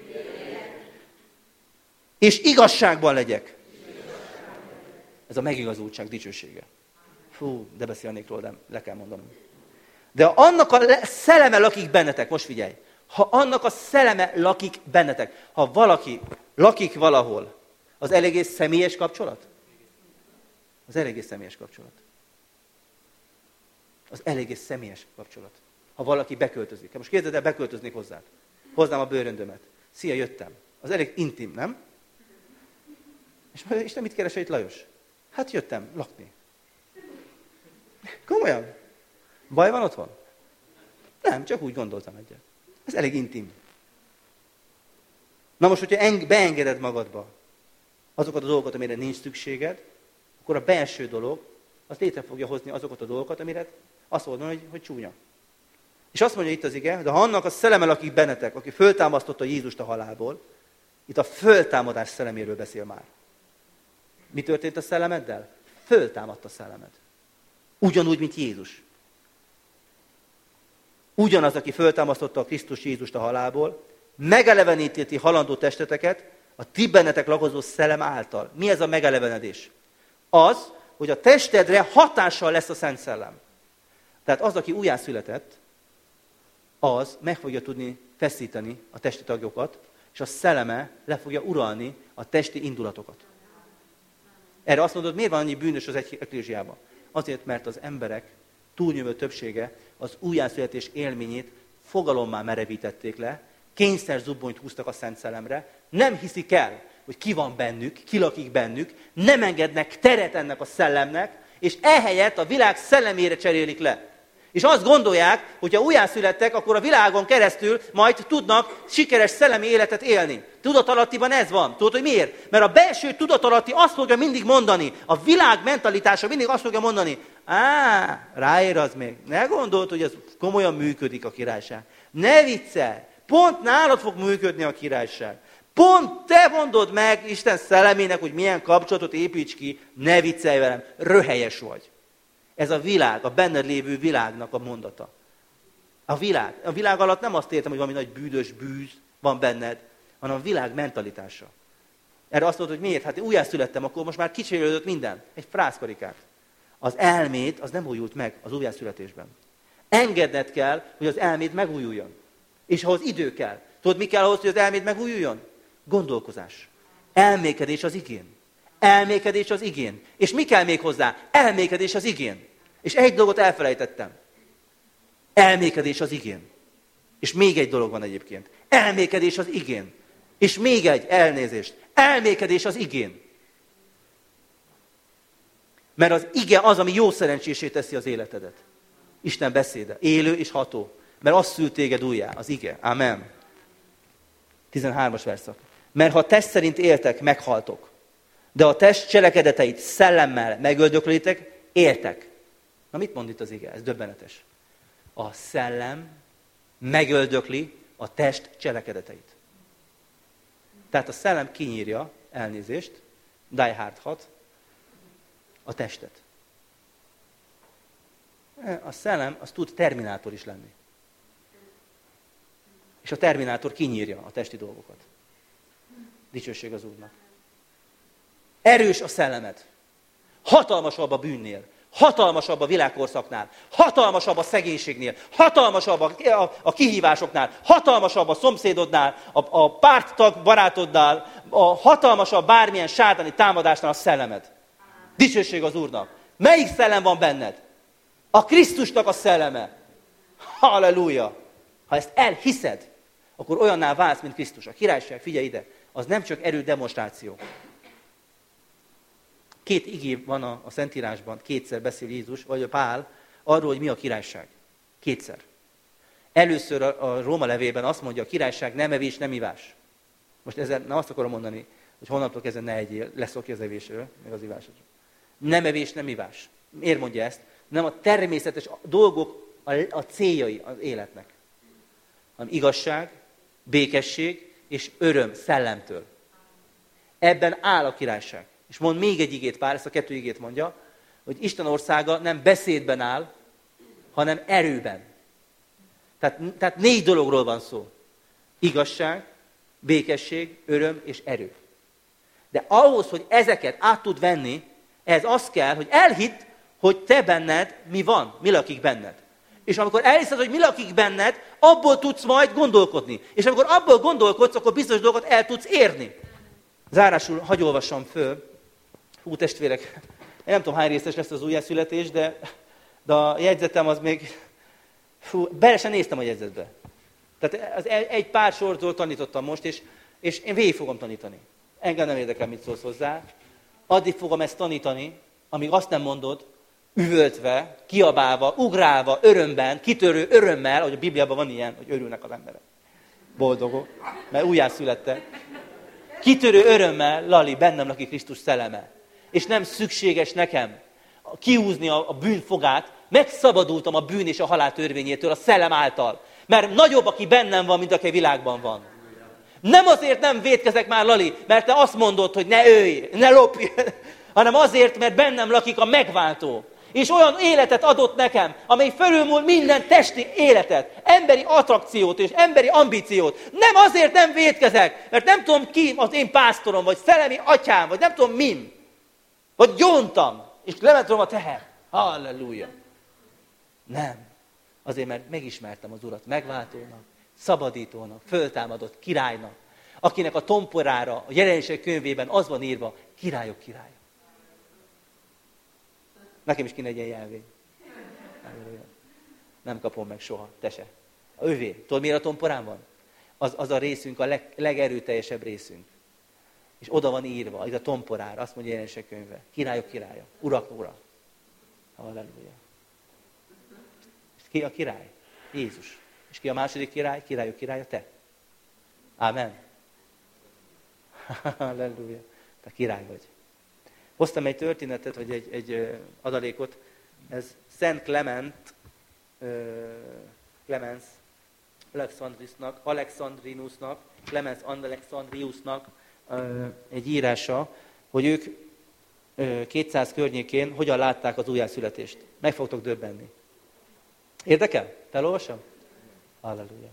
és igazságban legyek. Ez a megigazultság dicsősége. Fú, de beszélnék róla, de le kell mondanom. De annak a szelleme lakik bennetek, most figyelj, ha annak a szelleme lakik bennetek, ha valaki lakik valahol, az eléggé személyes kapcsolat? Az eléggé személyes kapcsolat. Az eléggé személyes kapcsolat. Ha valaki beköltözik. Most kérdezd el, beköltöznék hozzád. Hoznám a bőröndömet. Szia, jöttem. Az elég intim, nem? És Isten mit keresel itt, Lajos? Hát jöttem lakni. Komolyan? Baj van otthon? Nem, csak úgy gondoltam egyet. Ez elég intim. Na most, hogyha eng- beengeded magadba azokat a dolgokat, amire nincs szükséged, akkor a belső dolog, az létre fogja hozni azokat a dolgokat, amire azt mondom, hogy, hogy csúnya. És azt mondja itt az ige, de ha annak a szelleme lakik bennetek, aki föltámasztotta Jézust a halálból, itt a föltámadás szelleméről beszél már. Mi történt a szellemeddel? Föltámadt a szellemed. Ugyanúgy, mint Jézus. Ugyanaz, aki föltámasztotta a Krisztus Jézust a halálból, megeleveníti halandó testeteket a ti bennetek lakozó szellem által. Mi ez a megelevenedés? Az, hogy a testedre hatással lesz a Szent Szellem. Tehát az, aki újjászületett, az meg fogja tudni feszíteni a testi tagjokat, és a szelleme le fogja uralni a testi indulatokat. Erre azt mondod, miért van annyi bűnös az eklézsiában? Azért, mert az emberek túlnyomó többsége az újjászületés élményét fogalommá merevítették le, kényszer zubbonyt húztak a Szent Szellemre, nem hiszik el, hogy ki van bennük, ki lakik bennük, nem engednek teret ennek a szellemnek, és ehelyett a világ szellemére cserélik le. És azt gondolják, hogy ha újjászülettek, akkor a világon keresztül majd tudnak sikeres szellemi életet élni. Tudatalattiban ez van. Tudod, hogy miért? Mert a belső tudatalatti azt fogja mindig mondani, a világ mentalitása mindig azt fogja mondani, á, ráér az még. Ne gondold, hogy ez komolyan működik a királyság. Ne viccelj! Pont nálad fog működni a királyság. Pont te mondod meg Isten szellemének, hogy milyen kapcsolatot építs ki, ne viccelj velem, röhelyes vagy. Ez a világ, a benned lévő világnak a mondata. A világ. A világ alatt nem azt értem, hogy valami nagy bűdös bűz van benned, hanem a világ mentalitása. Erre azt mondod, hogy miért? Hát én újjászülettem, akkor most már kicserélődött minden. Egy frászkarikát. Az elmét az nem újult meg az újjászületésben. Engedned kell, hogy az elmét megújuljon. És ahhoz idő kell. Tudod, mi kell ahhoz, hogy az elmét megújuljon? Gondolkozás. Elmékedés az igén. Elmékedés az igén. És mi kell még hozzá? Elmékedés az igén. És egy dolgot elfelejtettem. Elmékedés az igén. És még egy dolog van egyébként. Elmékedés az igén. És még egy elnézést. Elmékedés az igén. Mert az ige az, ami jó szerencsésé teszi az életedet. Isten beszéde. Élő és ható. Mert az szül téged újjá. Az ige. Amen. tizenhármas verszak. Mert ha test szerint éltek, meghaltok. De a test cselekedeteit szellemmel megöldöklitek, éltek. Na mit mond itt az ige? Ez döbbenetes. A szellem megöldökli a test cselekedeteit. Tehát a szellem kinyírja, elnézést, Die Hard hat, a testet. A szellem az tud terminátor is lenni. És a terminátor kinyírja a testi dolgokat. Dicsőség az Úrnak. Erős a szellemed. Hatalmasabb a bűnnél. Hatalmasabb a világkorszaknál. Hatalmasabb a szegénységnél. Hatalmasabb a, a, a kihívásoknál. Hatalmasabb a szomszédodnál. A, a párttag barátoddal. A hatalmasabb bármilyen sátáni támadásnál a szellemed. Dicsőség az Úrnak. Melyik szellem van benned? A Krisztusnak a szelleme. Halleluja! Ha ezt elhiszed, akkor olyanná válsz, mint Krisztus. A királyság, figyelj ide, az nem csak erő demonstráció. Két igé van a, a Szentírásban, kétszer beszél Jézus, vagy a Pál, arról, hogy mi a királyság. Kétszer. Először a, a Róma levélben azt mondja, a királyság nem evés, nem ivás. Most ezzel nem azt akarom mondani, hogy holnaptól kezdve ne egyél, leszokj az evésről, meg az ivásról. Nem evés, nem ivás. Miért mondja ezt? Nem a természetes dolgok a, a céljai az életnek, hanem igazság, békesség és öröm szellemtől. Ebben áll a királyság. És mond még egy igét Pál, ezt a kettő igét mondja, hogy Isten országa nem beszédben áll, hanem erőben. Tehát, tehát négy dologról van szó. Igazság, békesség, öröm és erő. De ahhoz, hogy ezeket át tud venni, ez az kell, hogy elhidd, hogy te benned mi van, mi lakik benned. És amikor elhiszed, hogy mi lakik benned, abból tudsz majd gondolkodni. És amikor abból gondolkodsz, akkor bizonyos dolgokat el tudsz érni. Zárásul hagy olvassam föl. Hú, testvérek, én nem tudom, hány részes lesz az újjászületés, de, de a jegyzetem az még... Fú, bele sem néztem a jegyzetbe. Tehát az egy pár sortól tanítottam most, és, és én végig fogom tanítani. Engem nem érdekel, mit szólsz hozzá. Addig fogom ezt tanítani, amíg azt nem mondod, üvöltve, kiabálva, ugrálva, örömben, kitörő örömmel, hogy a Bibliában van ilyen, hogy örülnek az emberek. Boldogok, mert újjászülettek. Kitörő örömmel, Lali, bennem lakik Krisztus szelleme. És nem szükséges nekem kiúzni a, a bűn fogát, megszabadultam a bűn és a halál törvényétől a szellem által. Mert nagyobb, aki bennem van, mint aki a világban van. Nem azért nem vétkezek már, Lali, mert te azt mondod, hogy ne ölj, ne lopj, hanem azért, mert bennem lakik a megváltó. És olyan életet adott nekem, amely fölülmúl minden testi életet, emberi attrakciót és emberi ambíciót. Nem azért nem vétkezek, mert nem tudom ki az én pásztorom, vagy szellemi atyám, vagy nem tudom min. Vagy gyóntam, és lemetom a teher. Halleluja. Nem. Azért, mert megismertem az Urat megváltónak, szabadítónak, föltámadott királynak, akinek a tomporára, a Jelenések könyvében az van írva, királyok királya. Nekem is kéne egy ilyen jelvény. Nem kapom meg soha, te se. A övé. Tudod, miért a tomporán van? Az, az a részünk, a leg, legerőteljesebb részünk. És oda van írva, itt a tomporára, azt mondja Jelenések könyve. Királyok királya, urak ura. Halleluja. És ki a király? Jézus. És ki a második király? Királyok királya, te. Ámen. Halleluja. Te király vagy. Hoztam egy történetet, vagy egy, egy adalékot. Ez Szent Clement, Clemens Alexandrinusnak, Alexandrinusnak, Clemens Alexandriusnak egy írása, hogy ők kétszáz környékén hogyan látták az újjászületést. Meg fogtok döbbenni. Érdekel? Te elolvasom? Halleluja.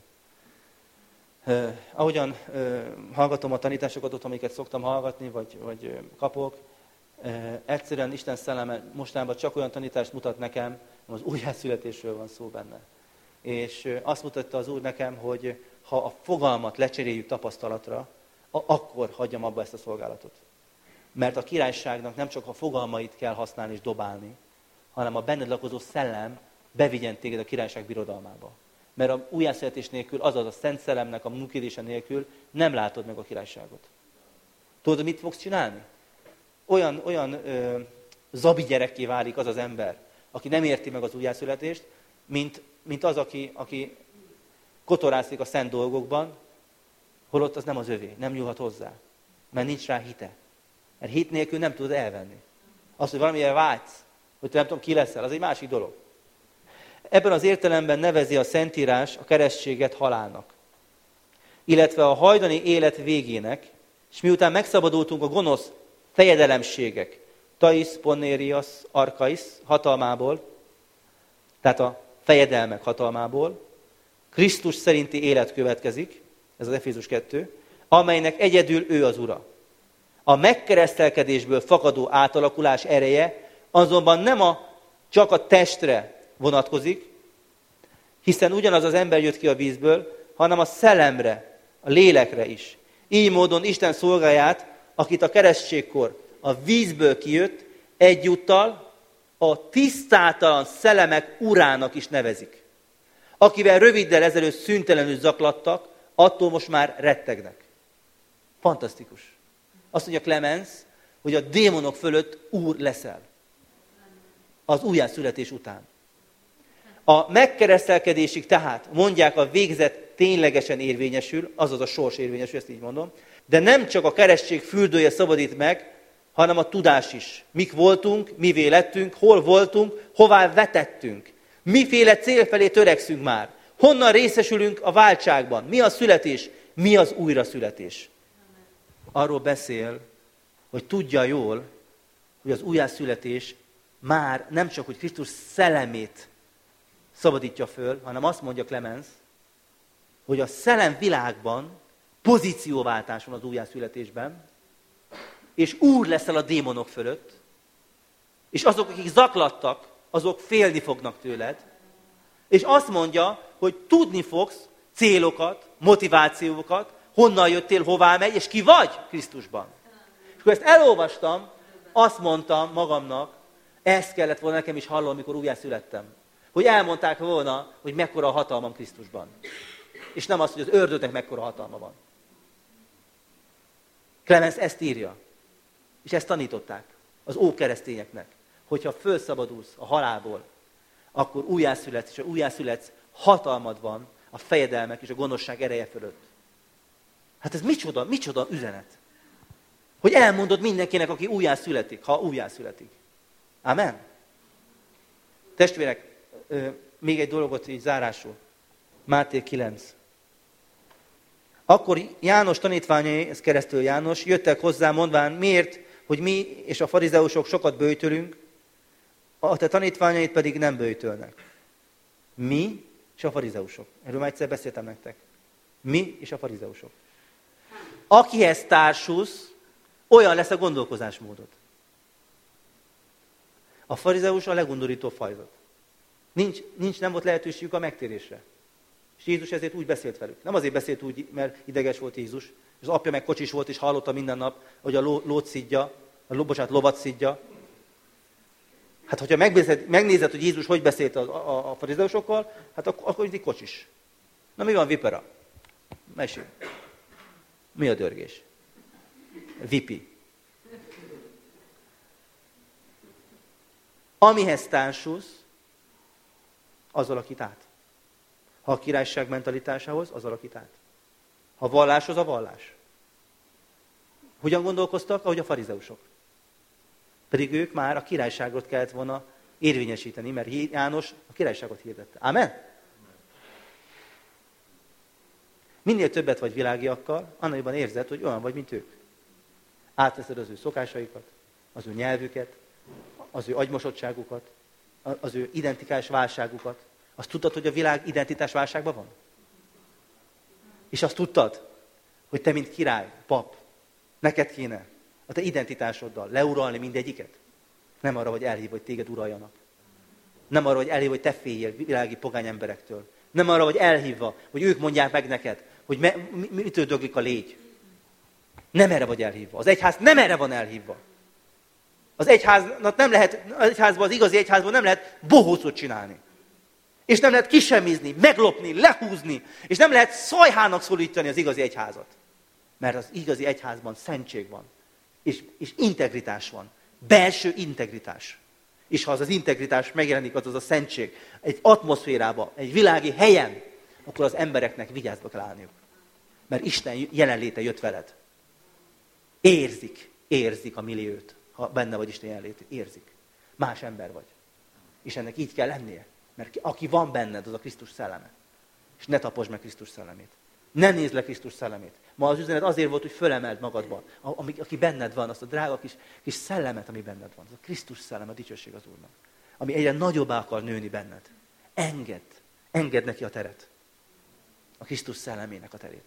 Uh, ahogyan uh, hallgatom a tanításokat, amiket szoktam hallgatni, vagy, vagy uh, kapok, uh, egyszerűen Isten szelleme mostanában csak olyan tanítást mutat nekem, az újjászületésről van szó benne. És uh, azt mutatta az Úr nekem, hogy ha a fogalmat lecseréljük tapasztalatra, a- akkor hagyjam abba ezt a szolgálatot. Mert a királyságnak nem csak a fogalmait kell használni és dobálni, hanem a benned lakozó szellem bevigyen téged a királyság birodalmába. Mert a újjászületés nélkül, azaz a Szent Szellemnek a működése nélkül nem látod meg a királyságot. Tudod, mit fogsz csinálni? Olyan, olyan ö, zabi gyerekké válik az az ember, aki nem érti meg az újjászületést, mint, mint az, aki, aki kotorászik a szent dolgokban, holott az nem az övé, nem nyúlhat hozzá, mert nincs rá hite. Mert hit nélkül nem tudod elvenni. Azt, hogy valamilyen vágysz, hogy te nem tudom, ki leszel, az egy másik dolog. Ebben az értelemben nevezi a Szentírás a keresztséget halálnak, illetve a hajdani élet végének, és miután megszabadultunk a gonosz fejedelemségek, Thais, Ponnérias, Arkais hatalmából, tehát a fejedelmek hatalmából, Krisztus szerinti élet következik, ez az Efézus kettő, amelynek egyedül ő az ura. A megkeresztelkedésből fakadó átalakulás ereje azonban nem a, csak a testre vonatkozik, hiszen ugyanaz az ember jött ki a vízből, hanem a szellemre, a lélekre is. Így módon Isten szolgáját, akit a keresztségkor a vízből kijött, egyúttal a tisztátalan szellemek urának is nevezik. Akivel röviddel ezelőtt szüntelenül zaklattak, attól most már rettegnek. Fantasztikus. Azt mondja Clemens, hogy a démonok fölött úr leszel. Az újjászületés után. A megkeresztelkedésig tehát, mondják, a végzet ténylegesen érvényesül, azaz a sors érvényesül, ezt így mondom, de nem csak a keresztség fürdője szabadít meg, hanem a tudás is. Mik voltunk, mivé lettünk, hol voltunk, hová vetettünk. Miféle cél felé törekszünk már. Honnan részesülünk a váltságban. Mi a születés, mi az újraszületés. Arról beszél, hogy tudja jól, hogy az újjászületés már nem csak, hogy Krisztus szellemét szabadítja föl, hanem azt mondja Clemens, hogy a szellem világban pozícióváltás van az újjászületésben, és úr leszel a démonok fölött, és azok, akik zaklattak, azok félni fognak tőled, és azt mondja, hogy tudni fogsz célokat, motivációkat, honnan jöttél, hová megy, és ki vagy Krisztusban. És akkor ezt elolvastam, azt mondtam magamnak, ezt kellett volna nekem is hallani, amikor újjászülettem. Hogy elmondták volna, hogy mekkora a hatalmam Krisztusban. És nem az, hogy az ördögnek mekkora hatalma van. Clemens ezt írja. És ezt tanították az ókeresztényeknek. Hogyha felszabadulsz a halálból, akkor újjászületsz, és ha újjászületsz, hatalmad van a fejedelmek és a gonoszság ereje fölött. Hát ez micsoda, micsoda üzenet. Hogy elmondod mindenkinek, aki újjászületik, ha újjászületik. Amen. Testvérek, még egy dolgot így zárásul. Máté kilenc. Akkor János tanítványai, ez keresztül János, jöttek hozzá mondván, miért, hogy mi és a farizeusok sokat böjtölünk, a te tanítványait pedig nem böjtölnek. Mi és a farizeusok. Erről már egyszer beszéltem nektek. Mi és a farizeusok. Akihez társulsz, olyan lesz a gondolkozásmódod. A farizeus a legundorítóbb fajzat. Nincs, nincs, nem volt lehetőségük a megtérésre. És Jézus ezért úgy beszélt velük. Nem azért beszélt úgy, mert ideges volt Jézus, és az apja meg kocsis volt, és hallotta minden nap, hogy a ló, lót szidja, a ló, bocsánat, lovat szidja. Hát, hogyha megnézed, megnézed, hogy Jézus hogy beszélt a, a, a farizeusokkal, hát akkor, akkor így kocsis. Na mi van, vipera? Mesélj. Mi a dörgés? Vipi. Amihez társulsz, az alakít át. Ha a királyság mentalitásához, az alakít át. Ha valláshoz, a vallás. Hogyan gondolkoztak? Ahogy a farizeusok. Pedig ők már a királyságot kellett volna érvényesíteni, mert János a királyságot hirdette. Amen? Minél többet vagy világiakkal, annál jobban érzed, hogy olyan vagy, mint ők. Átveszed az ő szokásaikat, az ő nyelvüket, az ő agymosottságukat, az ő identitás válságukat. Azt tudtad, hogy a világ identitás válságban van? És azt tudtad, hogy te, mint király, pap, neked kéne a te identitásoddal leuralni mindegyiket? Nem arra, hogy elhív, hogy téged uraljanak. Nem arra, hogy elhív, hogy te féljél világi pogány emberektől. Nem arra, hogy elhívva, hogy ők mondják meg neked, hogy me, mi, mitől döglik a légy. Nem erre vagy elhívva. Az egyház nem erre van elhívva. Az egyháznak nem lehet, az egyházban, az igazi egyházban nem lehet bohócot csinálni. És nem lehet kisemmizni, meglopni, lehúzni, és nem lehet szajhának szólítani az igazi egyházat. Mert az igazi egyházban szentség van, és, és integritás van. Belső integritás. És ha az az integritás megjelenik, az az a szentség egy atmoszférában, egy világi helyen, akkor az embereknek vigyázba kell állniuk. Mert Isten jelenléte jött veled. Érzik, érzik a milliót, ha benne vagy Isten jelenléte. Érzik. Más ember vagy. És ennek így kell lennie. Mert aki van benned, az a Krisztus szelleme. És ne taposd meg Krisztus szellemét. Ne nézd le Krisztus szellemét. Ma az üzenet azért volt, hogy fölemeld magadban. Ami, aki benned van, azt a drága kis, kis szellemet, ami benned van. Az a Krisztus szellem, a dicsőség az Úrnak. Ami egyre nagyobbá akar nőni benned. Engedd. Engedd neki a teret. A Krisztus szellemének a terét.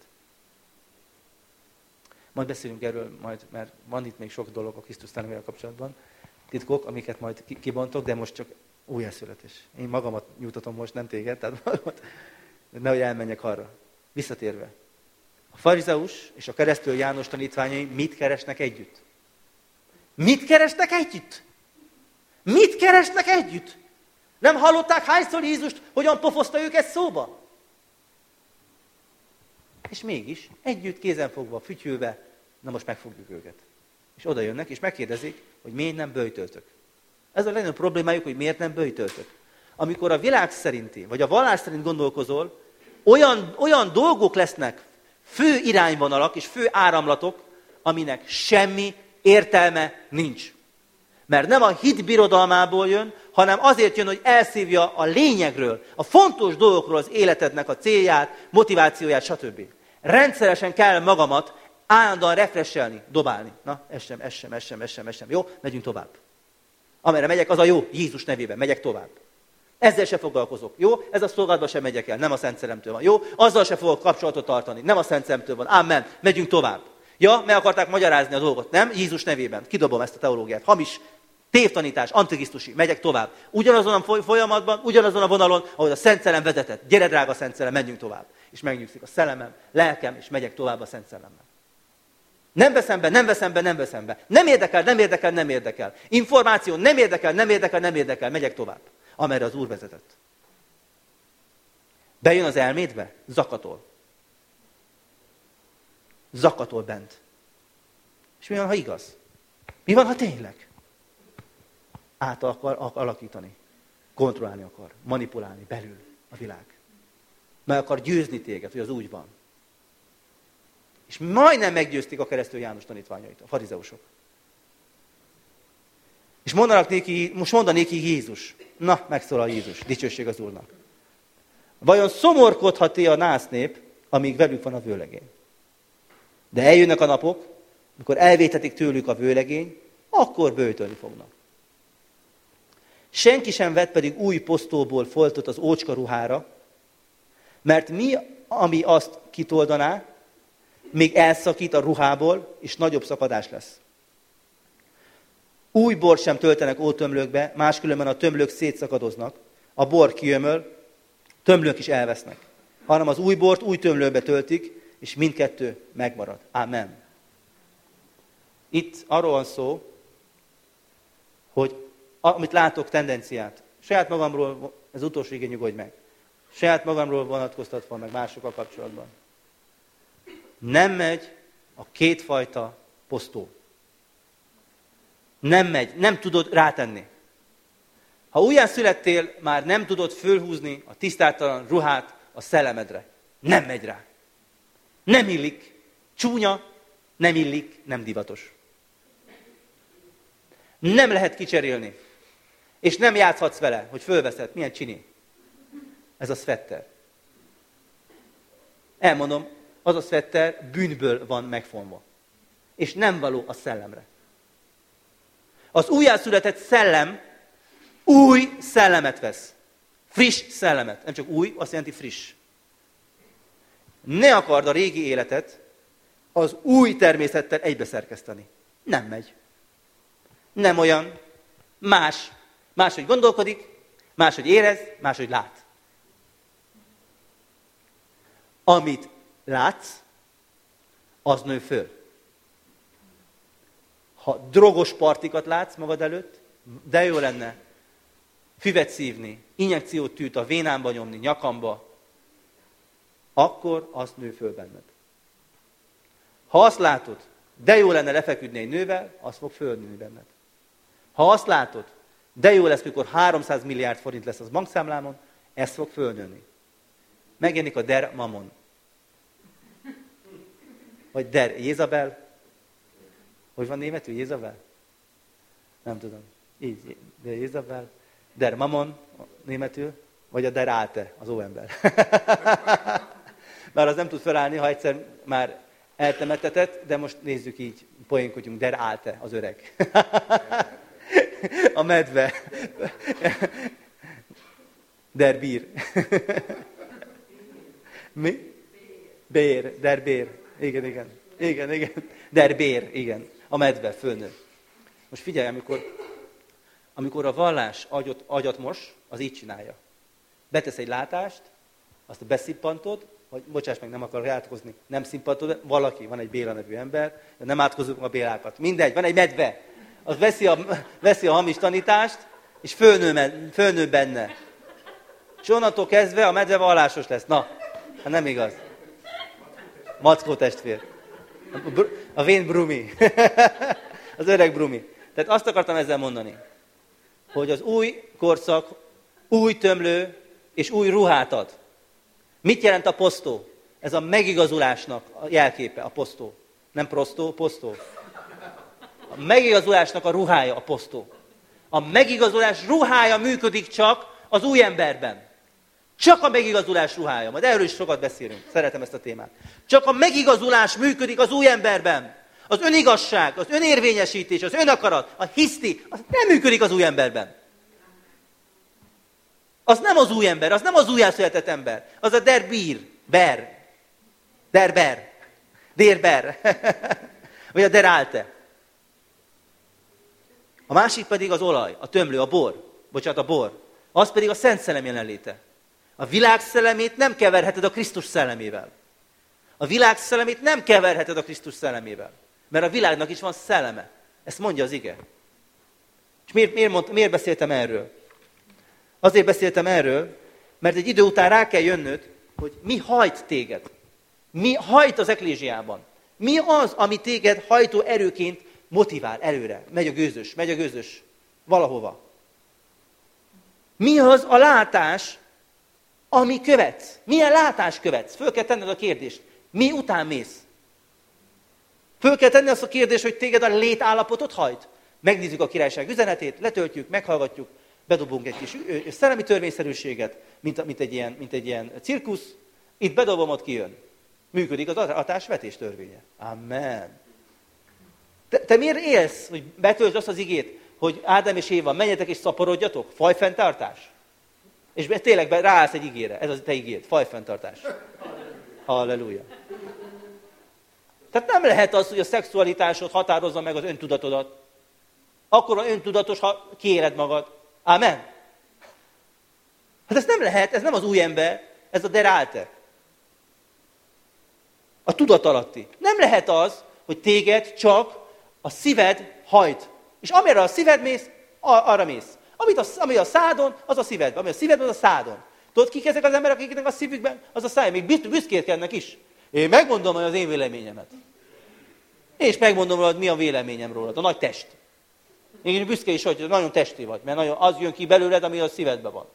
Majd beszélünk erről, majd, mert van itt még sok dolog a Krisztus szellemével kapcsolatban. Titkok, amiket majd kibontok, de most csak újjászületés. Én magamat nyújtatom most, nem téged, tehát magamat, nehogy elmenjek arra. Visszatérve. A farizeus és a keresztül János tanítványai mit keresnek együtt? Mit keresnek együtt? Mit keresnek együtt? Nem hallották hányszor Jézust, hogyan pofozta őket szóba? És mégis együtt kézenfogva, fütyülve, na most megfogjuk őket. És oda jönnek, és megkérdezik, hogy miért nem böjtöltök. Ez a legnagyobb problémájuk, hogy miért nem böjtöltök. Amikor a világ szerinti, vagy a vallás szerint gondolkozol, olyan, olyan dolgok lesznek, fő irányvonalak és fő áramlatok, aminek semmi értelme nincs. Mert nem a hit birodalmából jön, hanem azért jön, hogy elszívja a lényegről, a fontos dolgokról az életednek a célját, motivációját, stb. Rendszeresen kell magamat állandóan refreshelni, dobálni. Na, ez sem, ez sem, ez sem, ez sem, ez sem. Jó, megyünk tovább. Amerre megyek, az a jó, Jézus nevében, megyek tovább. Ezzel se foglalkozok. Jó? Ez a szolgálatba sem megyek el, nem a Szent Szellemtől van. Jó? Azzal se fogok kapcsolatot tartani, nem a Szent Szellemtől van. Amen. Megyünk tovább. Ja, meg akarták magyarázni a dolgot, nem? Jézus nevében. Kidobom ezt a teológiát. Hamis, tévtanítás, antikrisztusi. Megyek tovább. Ugyanazon a folyamatban, ugyanazon a vonalon, ahogy a Szent Szellem vezetett. Gyere, drága Szent Szellem, menjünk tovább. És megnyugszik a szellemem, lelkem, és megyek tovább a Szent Szellemmel. Nem veszem be, nem veszem be, nem veszem be. Nem érdekel, nem érdekel, nem érdekel. Információ nem érdekel, nem érdekel, nem érdekel. Megyek tovább, amerre az Úr vezetett. Bejön az elmédbe, zakatol. Zakatol bent. És mi van, ha igaz? Mi van, ha tényleg? Át akar alakítani. Kontrollálni akar. Manipulálni belül a világ. Meg akar győzni téged, hogy az úgy van. És majdnem meggyőzték a keresztül János tanítványait, a farizeusok. És mondanak néki, most mondanéki Jézus. Na, megszólal Jézus, dicsőség az Úrnak. Vajon szomorkodhat-e a nász nép, amíg velük van a vőlegény? De eljönnek a napok, amikor elvétetik tőlük a vőlegény, akkor böjtölni fognak. Senki sem vett pedig új posztóból foltot az ócska ruhára, mert mi, ami azt kitoldaná, még elszakít a ruhából, és nagyobb szakadás lesz. Új bort sem töltenek ótömlőkbe, máskülönben a tömlők szétszakadoznak, a bor kiömöl, tömlők is elvesznek. Hanem az új bort új tömlőbe töltik, és mindkettő megmarad. Amen. Itt arról van szó, hogy amit látok tendenciát, saját magamról, ez utolsó igény, nyugodj meg, saját magamról vonatkoztatva, meg másokkal kapcsolatban. Nem megy a kétfajta posztó. Nem megy, nem tudod rátenni. Ha újján születtél, már nem tudod fölhúzni a tisztátalan ruhát a szellemedre. Nem megy rá. Nem illik. Csúnya, nem illik, nem divatos. Nem lehet kicserélni. És nem játszhatsz vele, hogy fölveszed. Milyen csini? Ez a szvetter. Elmondom, az a szvetter bűnből van megfonva. És nem való a szellemre. Az újjászületett szellem új szellemet vesz. Friss szellemet. Nem csak új, azt jelenti friss. Ne akard a régi életet az új természettel egybeszerkeszteni. Nem megy. Nem olyan. Más. Máshogy gondolkodik, máshogy érez, máshogy lát. Amit látsz, az nő föl. Ha drogos partikat látsz magad előtt, de jó lenne füvet szívni, injekciót tűt a vénámba nyomni, nyakamba, akkor azt nő föl benned. Ha azt látod, de jó lenne lefeküdni egy nővel, az fog fölnőni benned. Ha azt látod, de jó lesz, mikor háromszáz milliárd forint lesz az bankszámlámon, ez fog fölnőni. Megjelenik a der mamon. Vagy der Jézabel. Hogy van németül Jézabel? Nem tudom. Így, der Jézabel. Der mamon németül. Vagy a der Alte, az óember. Bár az nem tud felállni, ha egyszer már eltemettetett, de most nézzük így, poénkodjunk, der Alte, az öreg. A medve. Der Bier. Mi? Bér, der Bér. Igen, igen. Igen, igen. Der Bér, igen. A medve fölnő. Most figyelj, amikor, amikor a vallás agyat, agyat mos, az így csinálja. Betesz egy látást, azt beszippantod, vagy bocsáss meg, nem akarok átkozni, nem szippantod, valaki, van egy Béla nevű ember, de nem átkozunk a Bélákat. Mindegy, van egy medve. Az veszi a, veszi a hamis tanítást, és fölnő, fölnő benne. És onnantól kezdve a medve vallásos lesz. Na, hát nem igaz. Mackó testvér. A vén Brumi. Az öreg Brumi. Tehát azt akartam ezzel mondani, hogy az új korszak új tömlő és új ruhát ad. Mit jelent a posztó? Ez a megigazulásnak a jelképe, a posztó. Nem prostó, posztó. A megigazulásnak a ruhája a posztó. A megigazulás ruhája működik csak az új emberben. Csak a megigazulás ruhája. Majd erről is sokat beszélünk. Szeretem ezt a témát. Csak a megigazulás működik az új emberben. Az önigazság, az önérvényesítés, az önakarat, a hiszti, az nem működik az új emberben. Az nem az új ember, az nem az újjászületett ember. Az a der Bier, ber, der ber, der ber, vagy a der Alte. A másik pedig az olaj, a tömlő, a bor, bocsánat, a bor. Az pedig a Szent Szellem jelenléte. A világ szellemét nem keverheted a Krisztus szellemével. A világ szellemét nem keverheted a Krisztus szellemével. Mert a világnak is van szelleme. Ezt mondja az ige. És miért, miért, mond, miért beszéltem erről? Azért beszéltem erről, mert egy idő után rá kell jönnöd, hogy mi hajt téged. Mi hajt az eklézsiában. Mi az, ami téged hajtó erőként motivál előre. Megy a gőzös, megy a gőzös valahova. Mi az a látás, ami követsz? Milyen látás követsz? Föl kell tenned a kérdést. Mi után mész? Föl kell tenni azt a kérdést, hogy téged a létállapotot hajt. Megnézzük a királyság üzenetét, letöltjük, meghallgatjuk, bedobunk egy kis szellemi törvényszerűséget, mint, mint, egy ilyen, mint egy ilyen cirkusz. Itt bedobom, ott kijön. Működik az adás-vetés törvénye. Amen. Te, te miért élsz, hogy betöltsd azt az igét, hogy Ádám és Éva, menjetek és szaporodjatok? Fajfenntartás. És tényleg ráállsz egy igére. Ez az te igéd. Fajfenntartás. Halleluja. Tehát nem lehet az, hogy a szexualitásod határozza meg az öntudatodat. Akkor van öntudatos, ha kiéled magad. Amen. Hát ez nem lehet, ez nem az új ember, ez a der Alte. A tudatalatti. Nem lehet az, hogy téged csak a szíved hajt. És amire a szíved mész, arra mész. Amit a, ami a szádon, az a szívedben. Ami a szívedben, az a szádon. Tudod, kik ezek az emberek, akiknek a szívükben, az a száj. Még büszkélkednek is. Én megmondom, hogy az én véleményemet. És megmondom rólad, mi a véleményem rólad. A nagy test. Én büszke is, hogy nagyon testi vagy, mert nagyon az jön ki belőled, ami a szívedben van.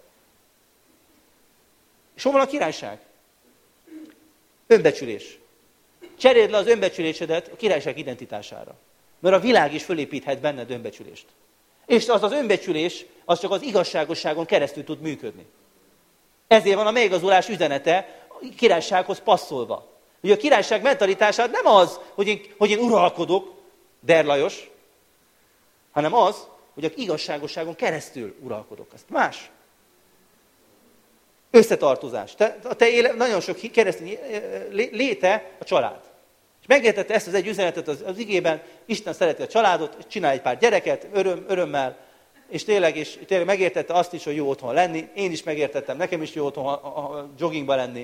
És hol van a királyság? Önbecsülés. Cseréld le az önbecsülésedet a királyság identitására. Mert a világ is fölépíthet benned önbecsülést. És az az önbecsülés, az csak az igazságosságon keresztül tud működni. Ezért van a megigazulás üzenete a királysághoz passzolva. Ugye a királyság mentalitását nem az, hogy én, hogy én uralkodok, Der Lajos, hanem az, hogy a igazságosságon keresztül uralkodok. Ez más. Összetartozás. Te, a te éle, nagyon sok keresztény léte a család. És megértette ezt az egy üzenetet az, az igében, Isten szereti a családot, csinál egy pár gyereket, öröm, örömmel, és tényleg, és tényleg megértette azt is, hogy jó otthon lenni. Én is megértettem, nekem is jó otthon a, a, a joggingba lenni.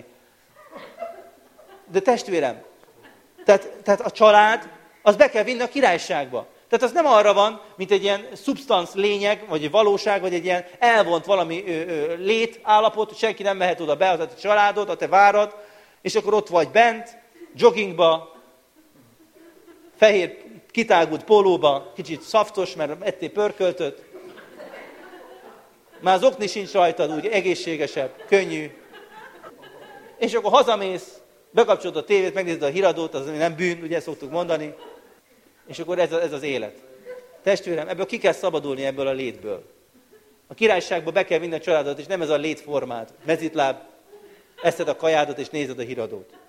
De testvérem, tehát, tehát a család, az be kell vinni a királyságba. Tehát az nem arra van, mint egy ilyen szubstansz lényeg, vagy egy valóság, vagy egy ilyen elvont valami ö, ö, létállapot, hogy senki nem mehet oda be, az a családod, a te várad, és akkor ott vagy bent, joggingba, fehér kitágult pólóba, kicsit szaftos, mert ettél pörköltöt. Már az okni sincs rajtad, úgy egészségesebb, könnyű. És akkor hazamész, bekapcsolod a tévét, megnézed a híradót, az nem bűn, ugye szoktuk mondani. És akkor ez, a, ez az élet. Testvérem, ebből ki kell szabadulni ebből a létből. A királyságba be kell vinni a családot, és nem ez a létformád. Mezitláb, eszed a kajádat, és nézed a híradót.